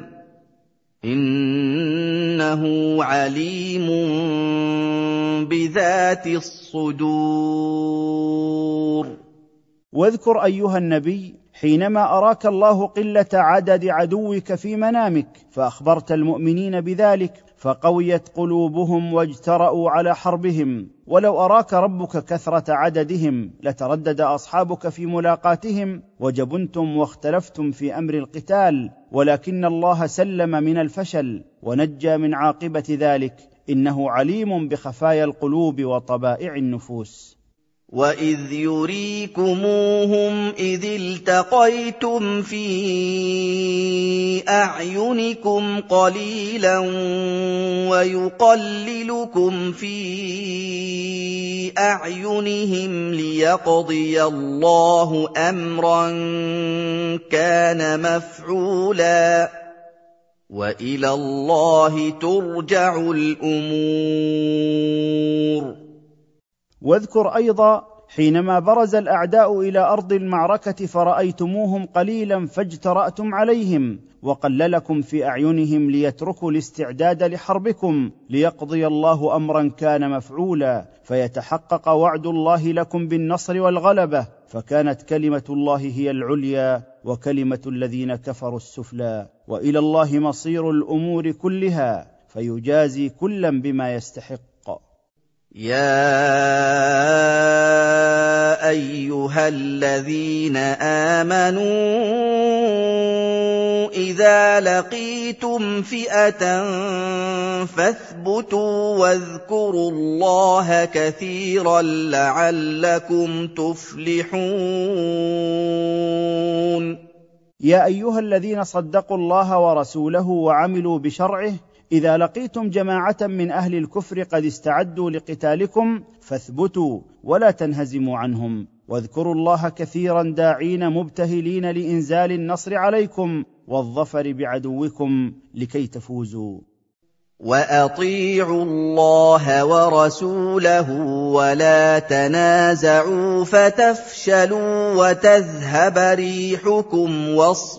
Speaker 2: إنه عليم بذات الصدور.
Speaker 1: واذكر أيها النبي حينما أراك الله قلة عدد عدوك في منامك فأخبرت المؤمنين بذلك فقويت قلوبهم واجترأوا على حربهم، ولو أراك ربك كثرة عددهم لتردد أصحابك في ملاقاتهم وجبنتم واختلفتم في أمر القتال، ولكن الله سلم من الفشل ونجى من عاقبة ذلك، إنه عليم بخفايا القلوب وطبائع النفوس.
Speaker 2: وَإِذْ يُرِيكُمُوهُمْ إِذِ الْتَقَيْتُمْ فِي أَعْيُنِكُمْ قَلِيلًا وَيُقَلِّلُكُمْ فِي أَعْيُنِهِمْ لِيَقْضِيَ اللَّهُ أَمْرًا كَانَ مَفْعُولًا ۗ وَإِلَى اللَّهِ تُرْجَعُ الْأُمُورُ.
Speaker 1: واذكر أيضا حينما برز الأعداء إلى أرض المعركة فرأيتموهم قليلا فاجترأتم عليهم، وقللكم في أعينهم ليتركوا الاستعداد لحربكم، ليقضي الله أمرا كان مفعولا، فيتحقق وعد الله لكم بالنصر والغلبة، فكانت كلمة الله هي العليا وكلمة الذين كفروا السفلى، وإلى الله مصير الأمور كلها، فيجازي كلا بما يستحق.
Speaker 2: يَا أَيُّهَا الَّذِينَ آمَنُوا إِذَا لَقِيتُمْ فِئَةً فَاثْبُتُوا وَاذْكُرُوا اللَّهَ كَثِيرًا لَّعَلَّكُمْ تُفْلِحُونَ.
Speaker 1: يا أيها الذين صدقوا الله ورسوله وعملوا بشرعه، إذا لقيتم جماعة من أهل الكفر قد استعدوا لقتالكم فاثبتوا ولا تنهزموا عنهم، واذكروا الله كثيرا داعين مبتهلين لإنزال النصر عليكم والظفر بعدوكم لكي تفوزوا.
Speaker 2: وَأَطِيعُوا اللَّهَ وَرَسُولَهُ وَلَا تَنَازَعُوا فَتَفْشَلُوا وَتَذْهَبَ رِيحُكُمْ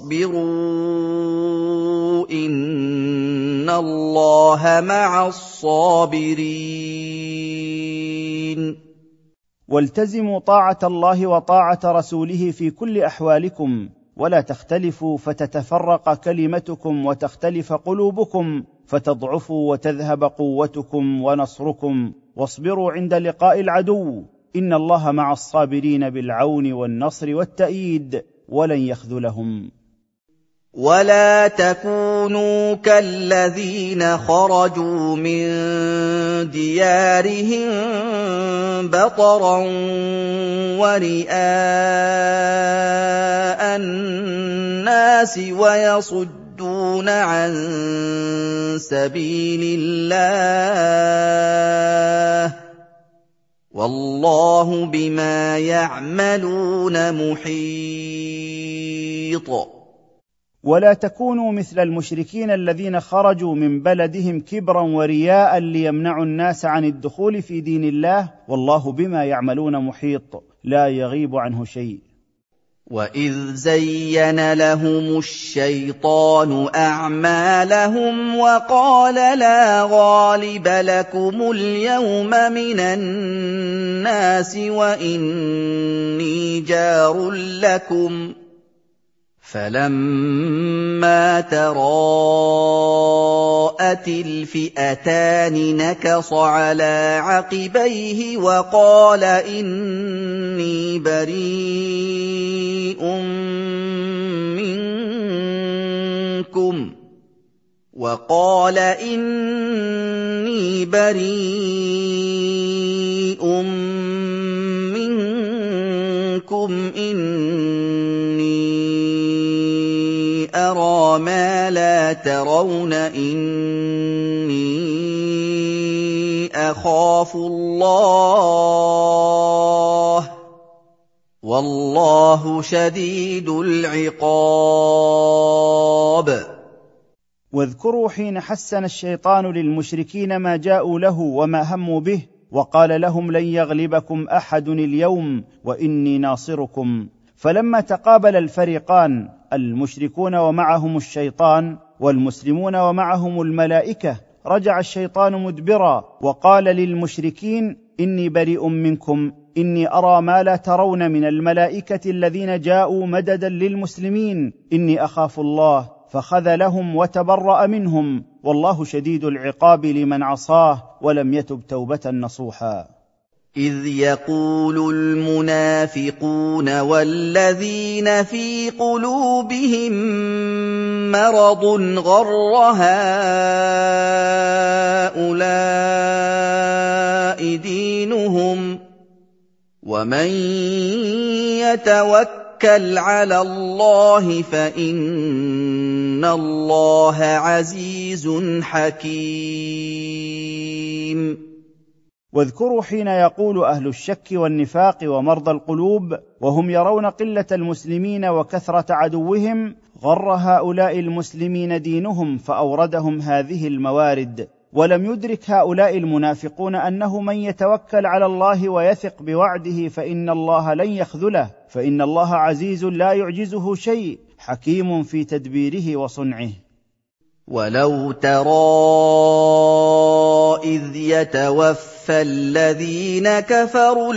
Speaker 2: وَاصْبِرُوا إِنَّ اللَّهَ مَعَ الصَّابِرِينَ.
Speaker 1: والتزموا طاعة الله وطاعة رسوله في كل أحوالكم، ولا تختلفوا فتتفرق كلمتكم وتختلف قلوبكم فتضعفوا وتذهب قوتكم ونصركم، واصبروا عند لقاء العدو، إن الله مع الصابرين بالعون والنصر والتأييد ولن يخذلهم.
Speaker 2: ولا تكونوا كالذين خرجوا من ديارهم بطرا ورئاء الناس ويصدون عن سبيل الله، والله بما يعملون محيط.
Speaker 1: ولا تكونوا مثل المشركين الذين خرجوا من بلدهم كبرا ورياء ليمنعوا الناس عن الدخول في دين الله، والله بما يعملون محيط، لا يغيب عنه شيء.
Speaker 2: وَإِذْ زَيَّنَ لَهُمُ الشَّيْطَانُ أَعْمَالَهُمْ وَقَالَ لَا غَالِبَ لَكُمُ الْيَوْمَ مِنَ النَّاسِ وَإِنِّي جَارٌ لَّكُمْ، فَلَمَّا تَرَاءَتِ الْفِئَتَانِ نَكَصَ عَلَىٰ عَقِبَيْهِ وَقَالَ إِنِّي بَرِيءٌ مِّنكُمْ وَقَالَ إِنِّي بَرِيءٌ مِّنكُمْ إِنِّي أَرَىٰ مَا لَا تَرَوْنَ إِنِّي أَخَافُ اللَّهَ وَاللَّهُ شَدِيدُ الْعِقَابِ.
Speaker 1: واذكروا حين حسن الشيطان للمشركين ما جاءوا له وما هموا به، وقال لهم لن يغلبكم أحد اليوم وإني ناصركم، فلما تقابل الفريقان المشركون ومعهم الشيطان والمسلمون ومعهم الملائكة، رجع الشيطان مدبرا وقال للمشركين إني بريء منكم إني أرى ما لا ترون من الملائكة الذين جاءوا مددا للمسلمين، إني أخاف الله، فخذلهم وتبرأ منهم، والله شديد العقاب لمن عصاه ولم يتب توبة نصوحا.
Speaker 2: إِذْ يَقُولُ الْمُنَافِقُونَ وَالَّذِينَ فِي قُلُوبِهِم مَّرَضٌ غَرَّ هَٰؤُلَاءِ دِينُهُمْ، وَمَن يَتَوَكَّلْ عَلَى اللَّهِ فَإِنَّ اللَّهَ عَزِيزٌ حَكِيمٌ.
Speaker 1: واذكروا حين يقول أهل الشك والنفاق ومرضى القلوب وهم يرون قلة المسلمين وكثرة عدوهم، غر هؤلاء المسلمين دينهم فأوردهم هذه الموارد، ولم يدرك هؤلاء المنافقون أنه من يتوكل على الله ويثق بوعده فإن الله لن يخذله، فإن الله عزيز لا يعجزه شيء، حكيم في تدبيره وصنعه.
Speaker 2: وَلَوْ تَرَىٰ إِذْ يَتَوَفَّى الَّذِينَ كَفَرُوا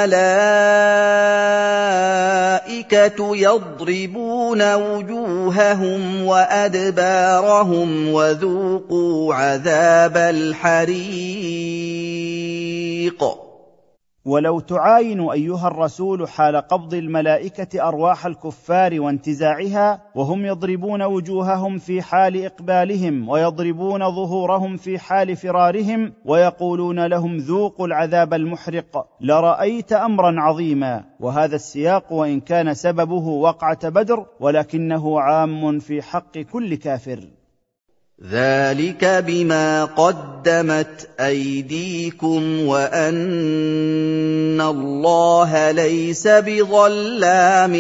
Speaker 2: الْمَلَائِكَةُ يَضْرِبُونَ وُجُوهَهُمْ وَأَدْبَارَهُمْ وَذُوقُوا عَذَابَ الْحَرِيقِ.
Speaker 1: ولو تعاين أيها الرسول حال قبض الملائكة أرواح الكفار وانتزاعها وهم يضربون وجوههم في حال إقبالهم ويضربون ظهورهم في حال فرارهم ويقولون لهم ذوقوا العذاب المحرق، لرأيت أمرا عظيما. وهذا السياق وإن كان سببه وقعة بدر ولكنه عام في حق كل كافر.
Speaker 2: ذَلِكَ بِمَا قَدَّمَتْ أَيْدِيكُمْ وَأَنَّ اللَّهَ لَيْسَ بِظَلَّامٍ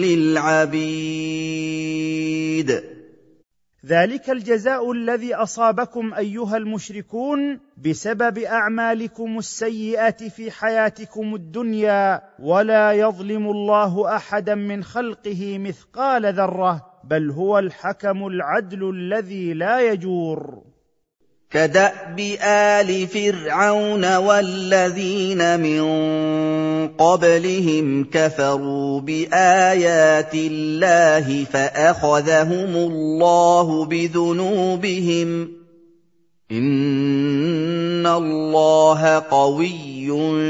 Speaker 2: لِّلْعَبِيدِ.
Speaker 1: ذلك الجزاء الذي أصابكم أيها المشركون بسبب أعمالكم السيئة في حياتكم الدنيا، ولا يظلم الله أحدا من خلقه مثقال ذرة، بل هو الحكم العدل الذي لا يجور.
Speaker 2: كدأب آل فرعون والذين من قبلهم كفروا بآيات الله فأخذهم الله بذنوبهم، إن الله قوي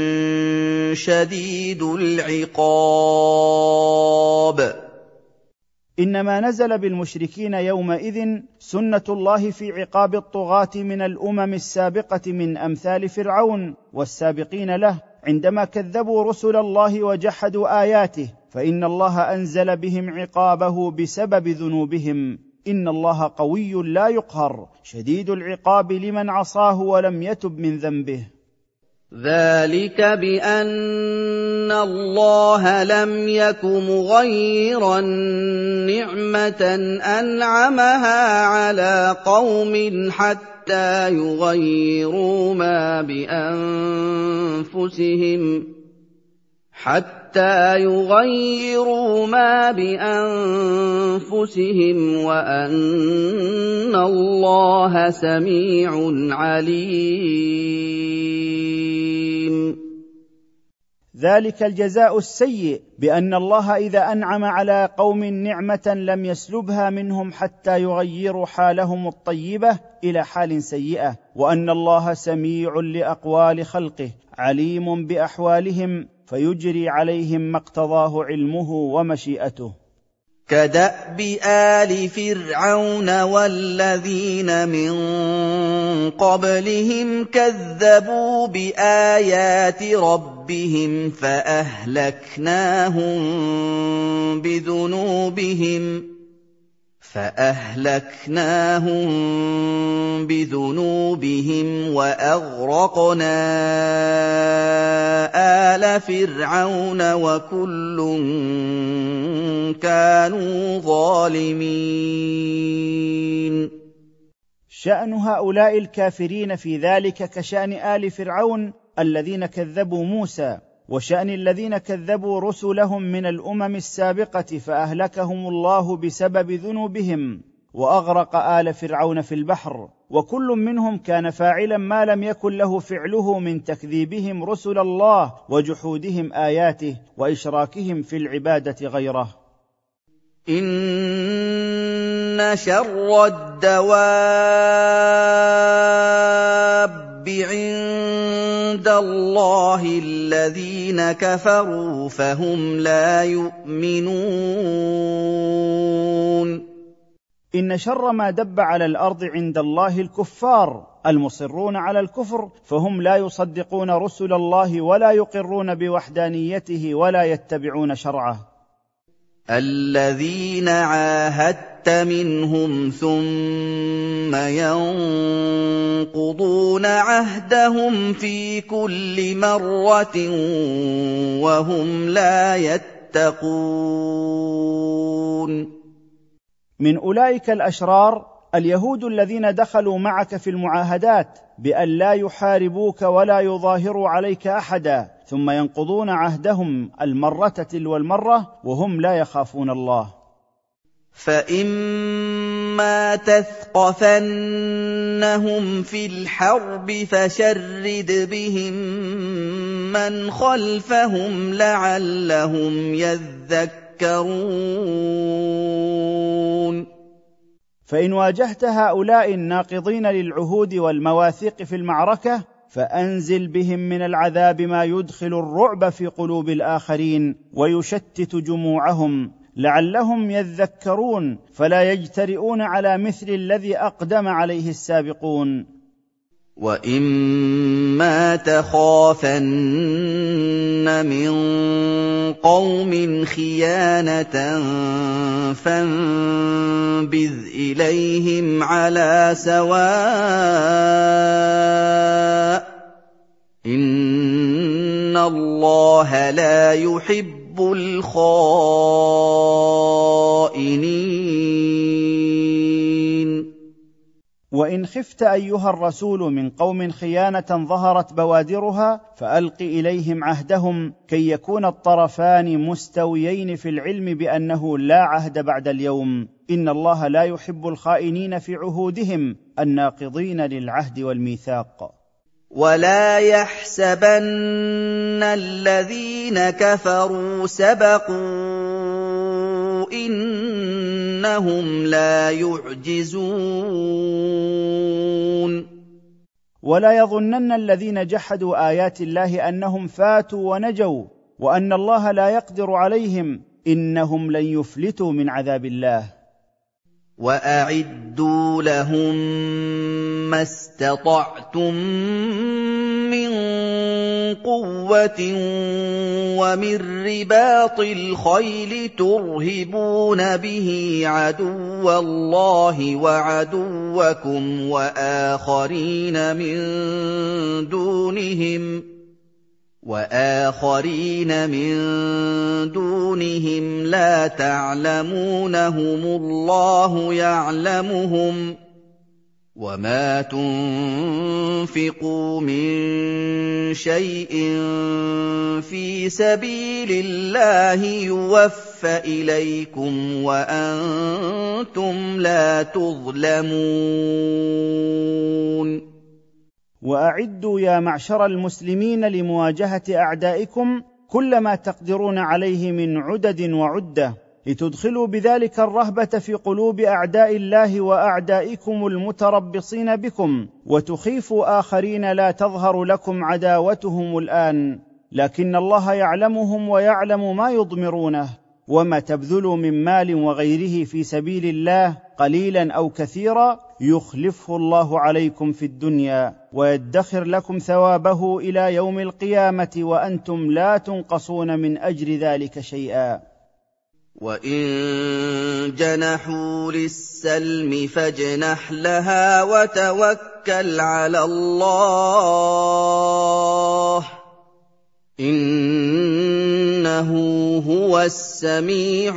Speaker 2: شديد العقاب.
Speaker 1: إنما نزل بالمشركين يومئذ سنة الله في عقاب الطغاة من الأمم السابقة من أمثال فرعون والسابقين له عندما كذبوا رسل الله وجحدوا آياته، فإن الله أنزل بهم عقابه بسبب ذنوبهم. إن الله قوي لا يقهر شديد العقاب لمن عصاه ولم يتب من ذنبه.
Speaker 2: ذَلِكَ بِأَنَّ اللَّهَ لَمْ يَكُ مُغَيِّرًا نِّعْمَةً أَنْعَمَهَا عَلَىٰ قَوْمٍ حَتَّىٰ يُغَيِّرُوا مَا بِأَنفُسِهِمْ حَتَّىٰ يُغَيِّرُوا مَا بِأَنفُسِهِمْ وَأَنَّ اللَّهَ سَمِيعٌ عَلِيمٌ.
Speaker 1: ذلك الجزاء السيء بأن الله إذا أنعم على قوم نعمة لم يسلبها منهم حتى يغيروا حالهم الطيبة إلى حال سيئة، وأن الله سميع لأقوال خلقه عليم بأحوالهم فيجري عليهم ما اقتضاه علمه ومشيئته.
Speaker 2: كدأب آل فرعون والذين من قبلهم كذبوا بآيات ربهم فأهلكناهم بذنوبهم فأهلكناهم بذنوبهم وأغرقنا آل فرعون وكل كانوا ظالمين.
Speaker 1: شأن هؤلاء الكافرين في ذلك كشأن آل فرعون الذين كذبوا موسى، وشأن الذين كذبوا رسلهم من الأمم السابقة فأهلكهم الله بسبب ذنوبهم، وأغرق آل فرعون في البحر، وكل منهم كان فاعلا ما لم يكن له فعله من تكذيبهم رسل الله وجحودهم آياته وإشراكهم في العبادة غيره.
Speaker 2: إن شر الدواب عند الله الذين كفروا فهم لا يؤمنون.
Speaker 1: إن شر ما دب على الأرض عند الله الكفار المصرون على الكفر، فهم لا يصدقون رسل الله ولا يقرون بوحدانيته ولا يتبعون شرعه.
Speaker 2: الذين عاهدت منهم ثم ينقضون عهدهم في كل مرة وهم لا يتقون.
Speaker 1: من أولئك الأشرار اليهود الذين دخلوا معك في المعاهدات بأن لا يحاربوك ولا يظاهروا عليك أحدا، ثم ينقضون عهدهم المرة تلو المرة وهم لا يخافون الله.
Speaker 2: فإما تثقفنهم في الحرب فشرد بهم من خلفهم لعلهم يذكرون.
Speaker 1: فإن واجهت هؤلاء الناقضين للعهود والمواثيق في المعركة فأنزل بهم من العذاب ما يدخل الرعب في قلوب الآخرين ويشتت جموعهم لعلهم يذكرون فلا يجترئون على مثل الذي أقدم عليه السابقون.
Speaker 2: وَإِمَّا تَخَافَنَّ مِن قَوْمٍ خِيَانَةً فَانبِذْ إِلَيْهِمْ عَلَىٰ سَوَاءٍ ۚ إِنَّ اللَّهَ لَا يُحِبُّ الْخَائِنِينَ.
Speaker 1: وإن خفت أيها الرسول من قوم خيانة ظهرت بوادرها فألق إليهم عهدهم كي يكون الطرفان مستويين في العلم بأنه لا عهد بعد اليوم، إن الله لا يحب الخائنين في عهودهم الناقضين للعهد والميثاق.
Speaker 2: ولا يحسبن الذين كفروا سبقوا إنهم لا يعجزون.
Speaker 1: ولا يظنن الذين جحدوا آيات الله أنهم فاتوا ونجوا وأن الله لا يقدر عليهم، إنهم لن يفلتوا من عذاب الله.
Speaker 2: وَأَعِدُّوا لَهُم مَّا اسْتَطَعْتُم مِّن قُوَّةٍ وَمِن رِّبَاطِ الْخَيْلِ تُرْهِبُونَ بِهِ عَدُوَّ اللَّهِ وَعَدُوَّكُمْ وَآخَرِينَ مِن دُونِهِمْ وآخرين من دونهم لا تعلمونهم الله يعلمهم، وما تنفقوا من شيء في سبيل الله يوفى إليكم وأنتم لا تظلمون.
Speaker 1: وأعدوا يا معشر المسلمين لمواجهة أعدائكم كل ما تقدرون عليه من عدد وعدة، لتدخلوا بذلك الرهبة في قلوب أعداء الله وأعدائكم المتربصين بكم، وتخيفوا آخرين لا تظهر لكم عداوتهم الآن، لكن الله يعلمهم ويعلم ما يضمرونه. وما تبذلوا من مال وغيره في سبيل الله قليلا أو كثيرا يخلفه الله عليكم في الدنيا ويدخر لكم ثوابه إلى يوم القيامة وأنتم لا تنقصون من أجر ذلك شيئا.
Speaker 2: وَإِن جَنَحُوا لِلسَّلْمِ فَاجْنَحْ لَهَا وَتَوَكَّلْ عَلَى اللَّهِ ۚ إِنَّهُ هُوَ السَّمِيعُ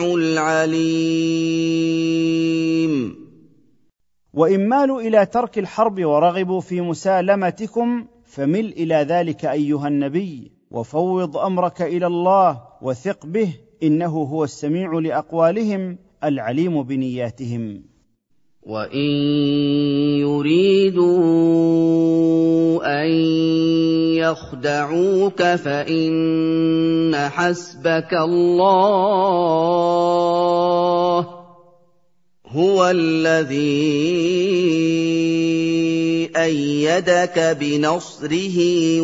Speaker 2: الْعَلِيمُ.
Speaker 1: وإن مالوا إلى ترك الحرب ورغبوا في مسالمتكم فمل إلى ذلك أيها النبي، وفوض أمرك إلى الله وثق به، إنه هو السميع لأقوالهم العليم بنياتهم.
Speaker 2: وَإِن يُرِيدُوا أَن يَخْدَعُوكَ فَإِنَّ حَسْبَكَ اللَّهُ ۚ هُوَ الَّذِي أَيَّدَكَ بِنَصْرِهِ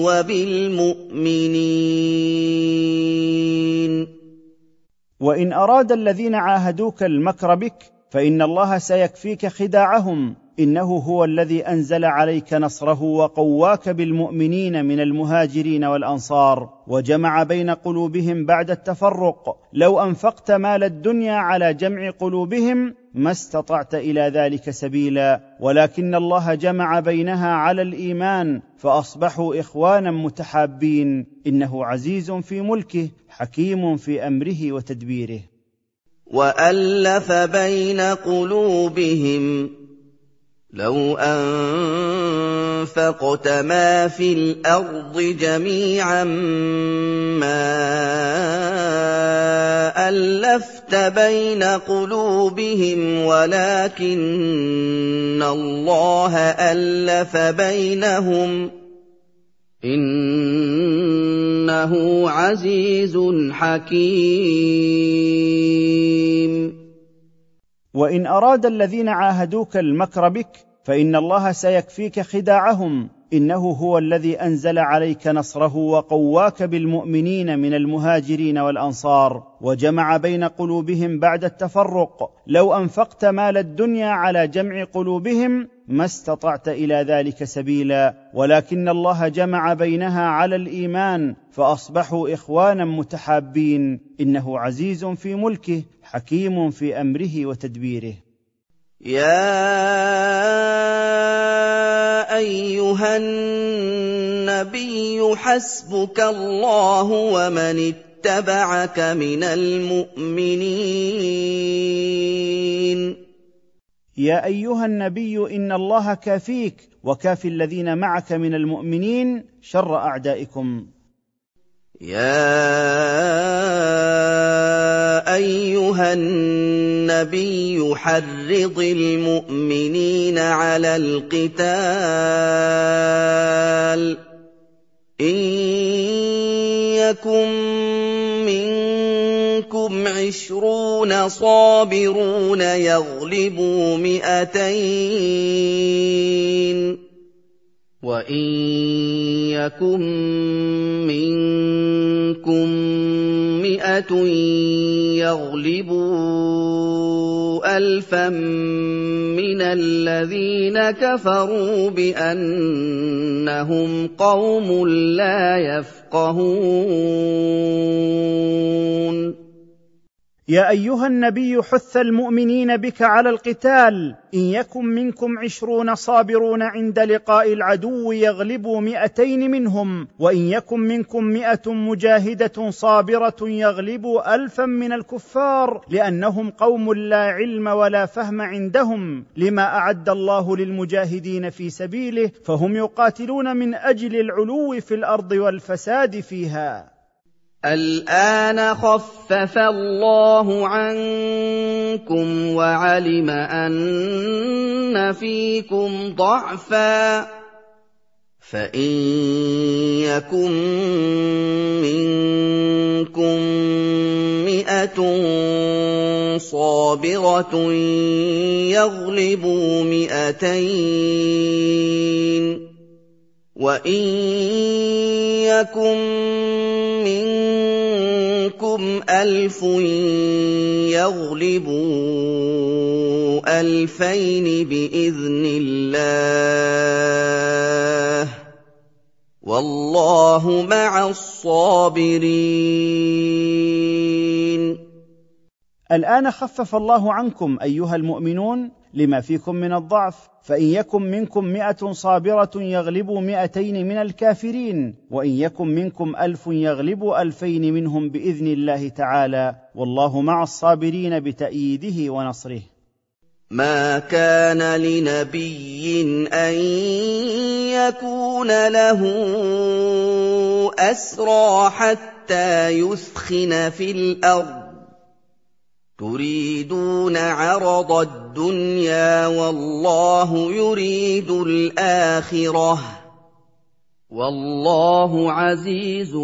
Speaker 2: وَبِالْمُؤْمِنِينَ.
Speaker 1: وإن أراد الذين عاهدوك المكر بك فإن الله سيكفيك خداعهم، انه هو الذي انزل عليك نصره وقواك بالمؤمنين من المهاجرين والانصار وجمع بين قلوبهم بعد التفرق. لو انفقت مال الدنيا على جمع قلوبهم ما استطعت الى ذلك سبيلا، ولكن الله جمع بينها على الايمان فاصبحوا اخوانا متحابين، انه عزيز في ملكه حكيم في امره وتدبيره.
Speaker 2: وألف بين قلوبهم لو أنفقت ما في الأرض جميعا ما ألفت بين قلوبهم ولكن الله ألف بينهم إنه عزيز حكيم.
Speaker 1: وإن أراد الذين عاهدوك المكر بك فإن الله سيكفيك خداعهم، إنه هو الذي أنزل عليك نصره وقواك بالمؤمنين من المهاجرين والأنصار وجمع بين قلوبهم بعد التفرق. لو أنفقت مال الدنيا على جمع قلوبهم ما استطعت إلى ذلك سبيلا، ولكن الله جمع بينها على الإيمان فأصبحوا إخوانا متحابين، إنه عزيز في ملكه حكيم في أمره وتدبيره.
Speaker 2: يا أيها النبي حسبك الله ومن اتبعك من المؤمنين.
Speaker 1: يا أيها النبي إن الله كافيك وكافي الذين معك من المؤمنين شر أعدائكم.
Speaker 2: يا أيها النبي حرض المؤمنين على القتال إن يكن منكم عشرون صابرون يغلبوا مئتين وإن يكن منكم مئة يغلبوا ألفا من الذين كفروا بأنهم قوم لا يفقهون.
Speaker 1: يا أيها النبي حث المؤمنين بك على القتال إن يكن منكم عشرون صابرون عند لقاء العدو يغلبوا مئتين منهم وإن يكن منكم مئة مجاهدة صابرة يغلبوا ألفا من الكفار لأنهم قوم لا علم ولا فهم عندهم لما أعد الله للمجاهدين في سبيله فهم يقاتلون من أجل العلو في الأرض والفساد فيها.
Speaker 2: الآن خفف الله عنكم وعلم أن فيكم ضعفا فإن يكن منكم مئة صابرة يغلبوا مئتين وإن يكن منكم ألف يغلبوا ألفين بإذن الله والله مع الصابرين.
Speaker 1: الآن خفف الله عنكم أيها المؤمنون لما فيكم من الضعف فإن يكن منكم مئة صابرة يغلبوا مئتين من الكافرين وإن يكن منكم ألف يغلبوا ألفين منهم بإذن الله تعالى والله مع الصابرين بتأييده ونصره.
Speaker 2: ما كان لنبي أن يكون له أسرى حتى يثخن في الأرض تريدون عرض الدنيا والله يريد الآخرة والله عزيز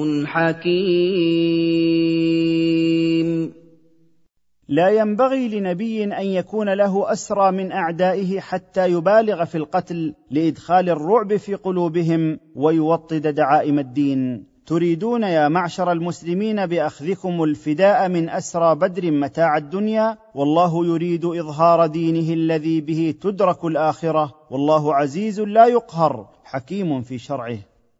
Speaker 2: حكيم.
Speaker 1: لا ينبغي لنبي أن يكون له أسرى من أعدائه حتى يبالغ في القتل لإدخال الرعب في قلوبهم ويوطد دعائم الدين. تريدون يا معشر المسلمين بأخذكم الفداء من أسرى بدر متاع الدنيا، والله يريد إظهار دينه الذي به تدرك الآخرة، والله عزيز لا يقهر حكيم في شرعه.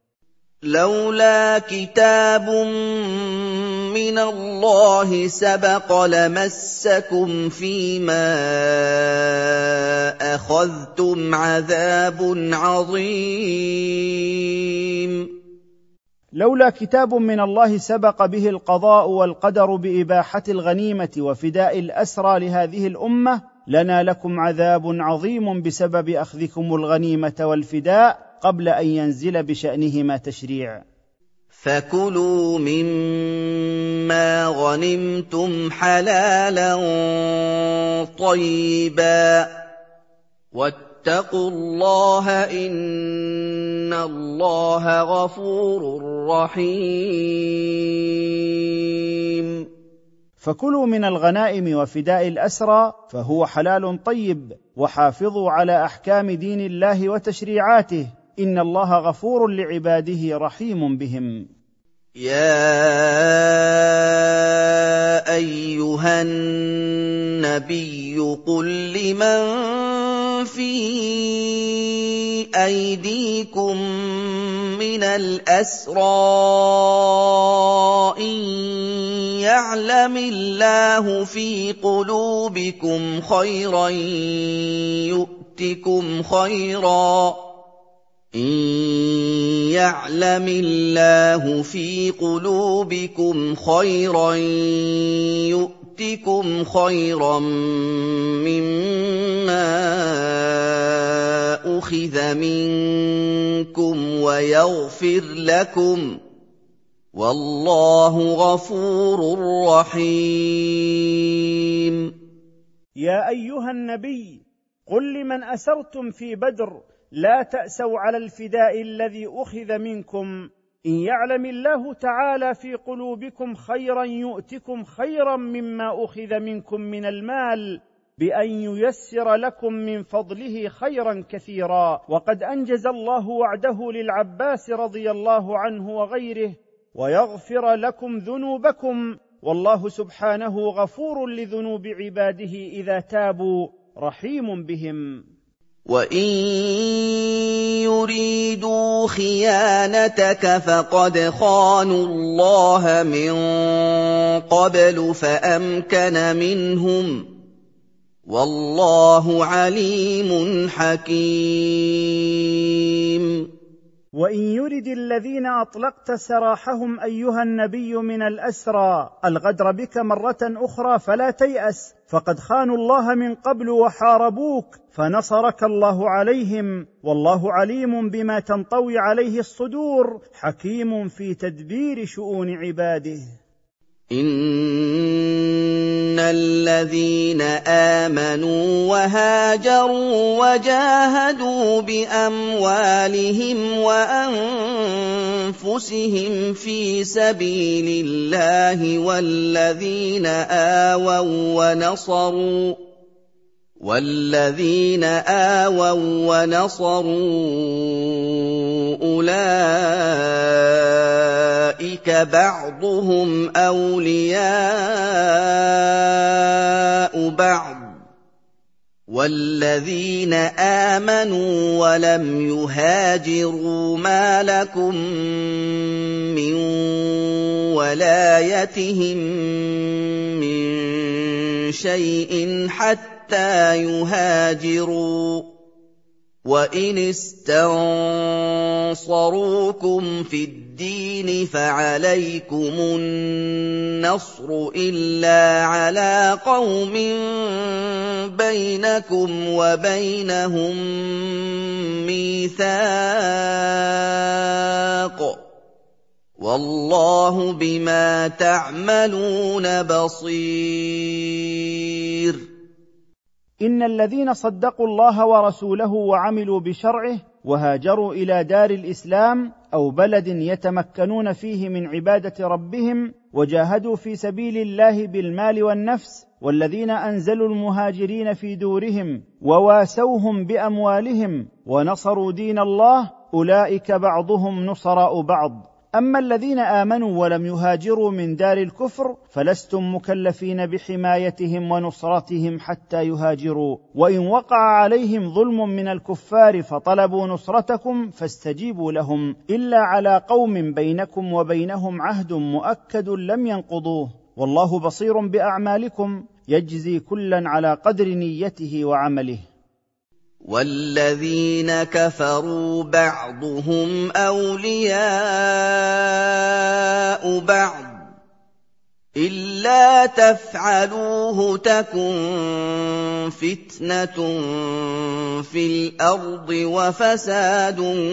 Speaker 2: لولا كتاب من الله سبق لمسكم فيما أخذتم عذاب عظيم.
Speaker 1: لولا كتاب من الله سبق به القضاء والقدر بإباحة الغنيمة وفداء الأسرى لهذه الأمة لنالكم عذاب عظيم بسبب أخذكم الغنيمة والفداء قبل أن ينزل بشأنهما تشريع.
Speaker 2: فكلوا مما غنمتم حلالا طيبا واتقوا الله إن الله غفور رحيم.
Speaker 1: فكلوا من الغنائم وفداء الأسرى فهو حلال طيب، وحافظوا على أحكام دين الله وتشريعاته، إن الله غفور لعباده رحيم بهم.
Speaker 2: يا أيها النبي قل لمن في أيديكم من الأسرى إن يعلم الله في قلوبكم خيرا يؤتكم خيرا إن يعلم الله في قلوبكم خيرا يؤتكم خيرا مما أخذ منكم ويغفر لكم والله غفور رحيم.
Speaker 1: يا أيها النبي قل لمن أسرتم في بدر لا تأسوا على الفداء الذي أخذ منكم، إن يعلم الله تعالى في قلوبكم خيرا يؤتكم خيرا مما أخذ منكم من المال بأن ييسر لكم من فضله خيرا كثيرا. وقد أنجز الله وعده للعباس رضي الله عنه وغيره ويغفر لكم ذنوبكم، والله سبحانه غفور لذنوب عباده إذا تابوا رحيم بهم.
Speaker 2: وَإِن يُرِيدُوا خِيَانَتَكَ فَقَدْ خَانُوا اللَّهَ مِن قَبْلُ فَأَمْكَنَ مِنْهُمْ ۗ وَاللَّهُ عَلِيمٌ حَكِيمٌ.
Speaker 1: وإن يرد الذين أطلقت سراحهم أيها النبي من الأسرى الغدر بك مرة أخرى فلا تيأس، فقد خانوا الله من قبل وحاربوك فنصرك الله عليهم، والله عليم بما تنطوي عليه الصدور حكيم في تدبير شؤون عباده.
Speaker 2: إن الذين آمنوا وهاجروا وجاهدوا بأموالهم وأنفسهم في سبيل الله والذين آووا ونصروا والذين آووا ونصروا أولئك بعضهم أولياء بعض، والذين آمنوا ولم يهاجروا ما لكم من ولايتهم من شيء حتى يهاجروا، وإن استنصروكم في الدين فعليكم النصر إلا على قوم بينكم وبينهم ميثاق، والله بما تعملون بصير.
Speaker 1: إن الذين صدقوا الله ورسوله وعملوا بشرعه وهاجروا إلى دار الإسلام أو بلد يتمكنون فيه من عبادة ربهم وجاهدوا في سبيل الله بالمال والنفس، والذين أنزلوا المهاجرين في دورهم وواسوهم بأموالهم ونصروا دين الله، أولئك بعضهم نصراء بعض، اما الذين امنوا ولم يهاجروا من دار الكفر فلستم مكلفين بحمايتهم ونصرتهم حتى يهاجروا، وان وقع عليهم ظلم من الكفار فطلبوا نصرتكم فاستجيبوا لهم، الا على قوم بينكم وبينهم عهد مؤكد لم ينقضوه، والله بصير باعمالكم يجزي كلا على قدر نيته وعمله.
Speaker 2: والذين كفروا بعضهم أولياء بعض إلا تفعلوه تكن فتنة في الأرض وفساد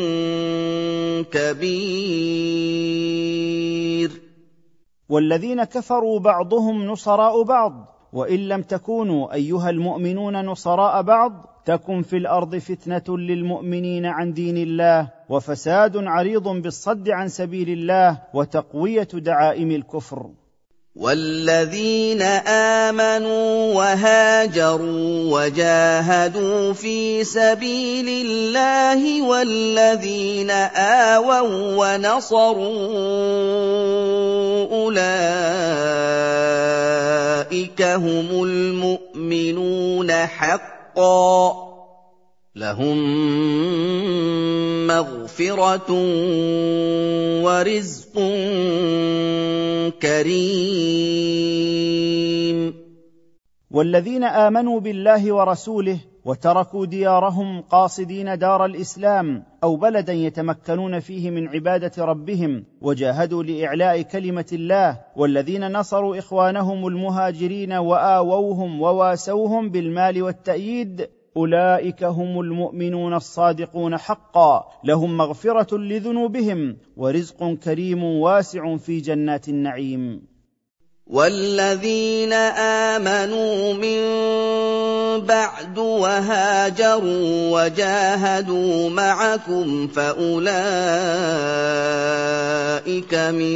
Speaker 2: كبير.
Speaker 1: والذين كفروا بعضهم نصراء بعض، وإن لم تكونوا أيها المؤمنون نصراء بعض تكن في الأرض فتنة للمؤمنين عن دين الله، وفساد عريض بالصد عن سبيل الله وتقوية دعائم الكفر.
Speaker 2: والذين آمنوا وهاجروا وجاهدوا في سبيل الله والذين آووا ونصروا أولئك هم المؤمنون حقا، لهم مغفرة ورزق كريم.
Speaker 1: والذين آمنوا بالله ورسوله وتركوا ديارهم قاصدين دار الإسلام أو بلدا يتمكنون فيه من عبادة ربهم وجاهدوا لإعلاء كلمة الله، والذين نصروا إخوانهم المهاجرين وآووهم وواسوهم بالمال والتأييد، أولئك هم المؤمنون الصادقون حقا، لهم مغفرة لذنوبهم ورزق كريم واسع في جنات النعيم.
Speaker 2: والذين آمنوا من بعد وهاجروا وجاهدوا معكم فأولئك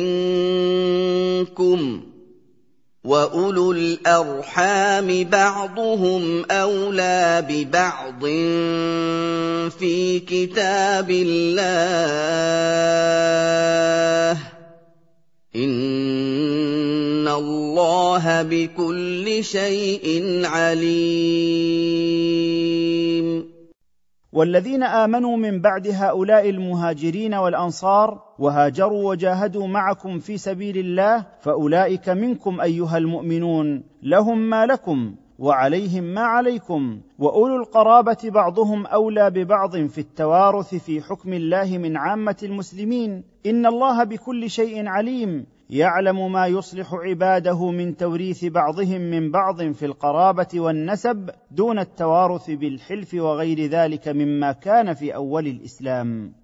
Speaker 2: منكم، وأولو الأرحام بعضهم أولى ببعض في كتاب الله، إن الله بكل شيء عليم.
Speaker 1: والذين آمنوا من بعد هؤلاء المهاجرين والأنصار وهاجروا وجاهدوا معكم في سبيل الله فأولئك منكم أيها المؤمنون، لهم ما لكم وعليهم ما عليكم، وأولو القرابة بعضهم أولى ببعض في التوارث في حكم الله من عامة المسلمين، إن الله بكل شيء عليم، يعلم ما يصلح عباده من توريث بعضهم من بعض في القرابة والنسب دون التوارث بالحلف وغير ذلك مما كان في أول الإسلام.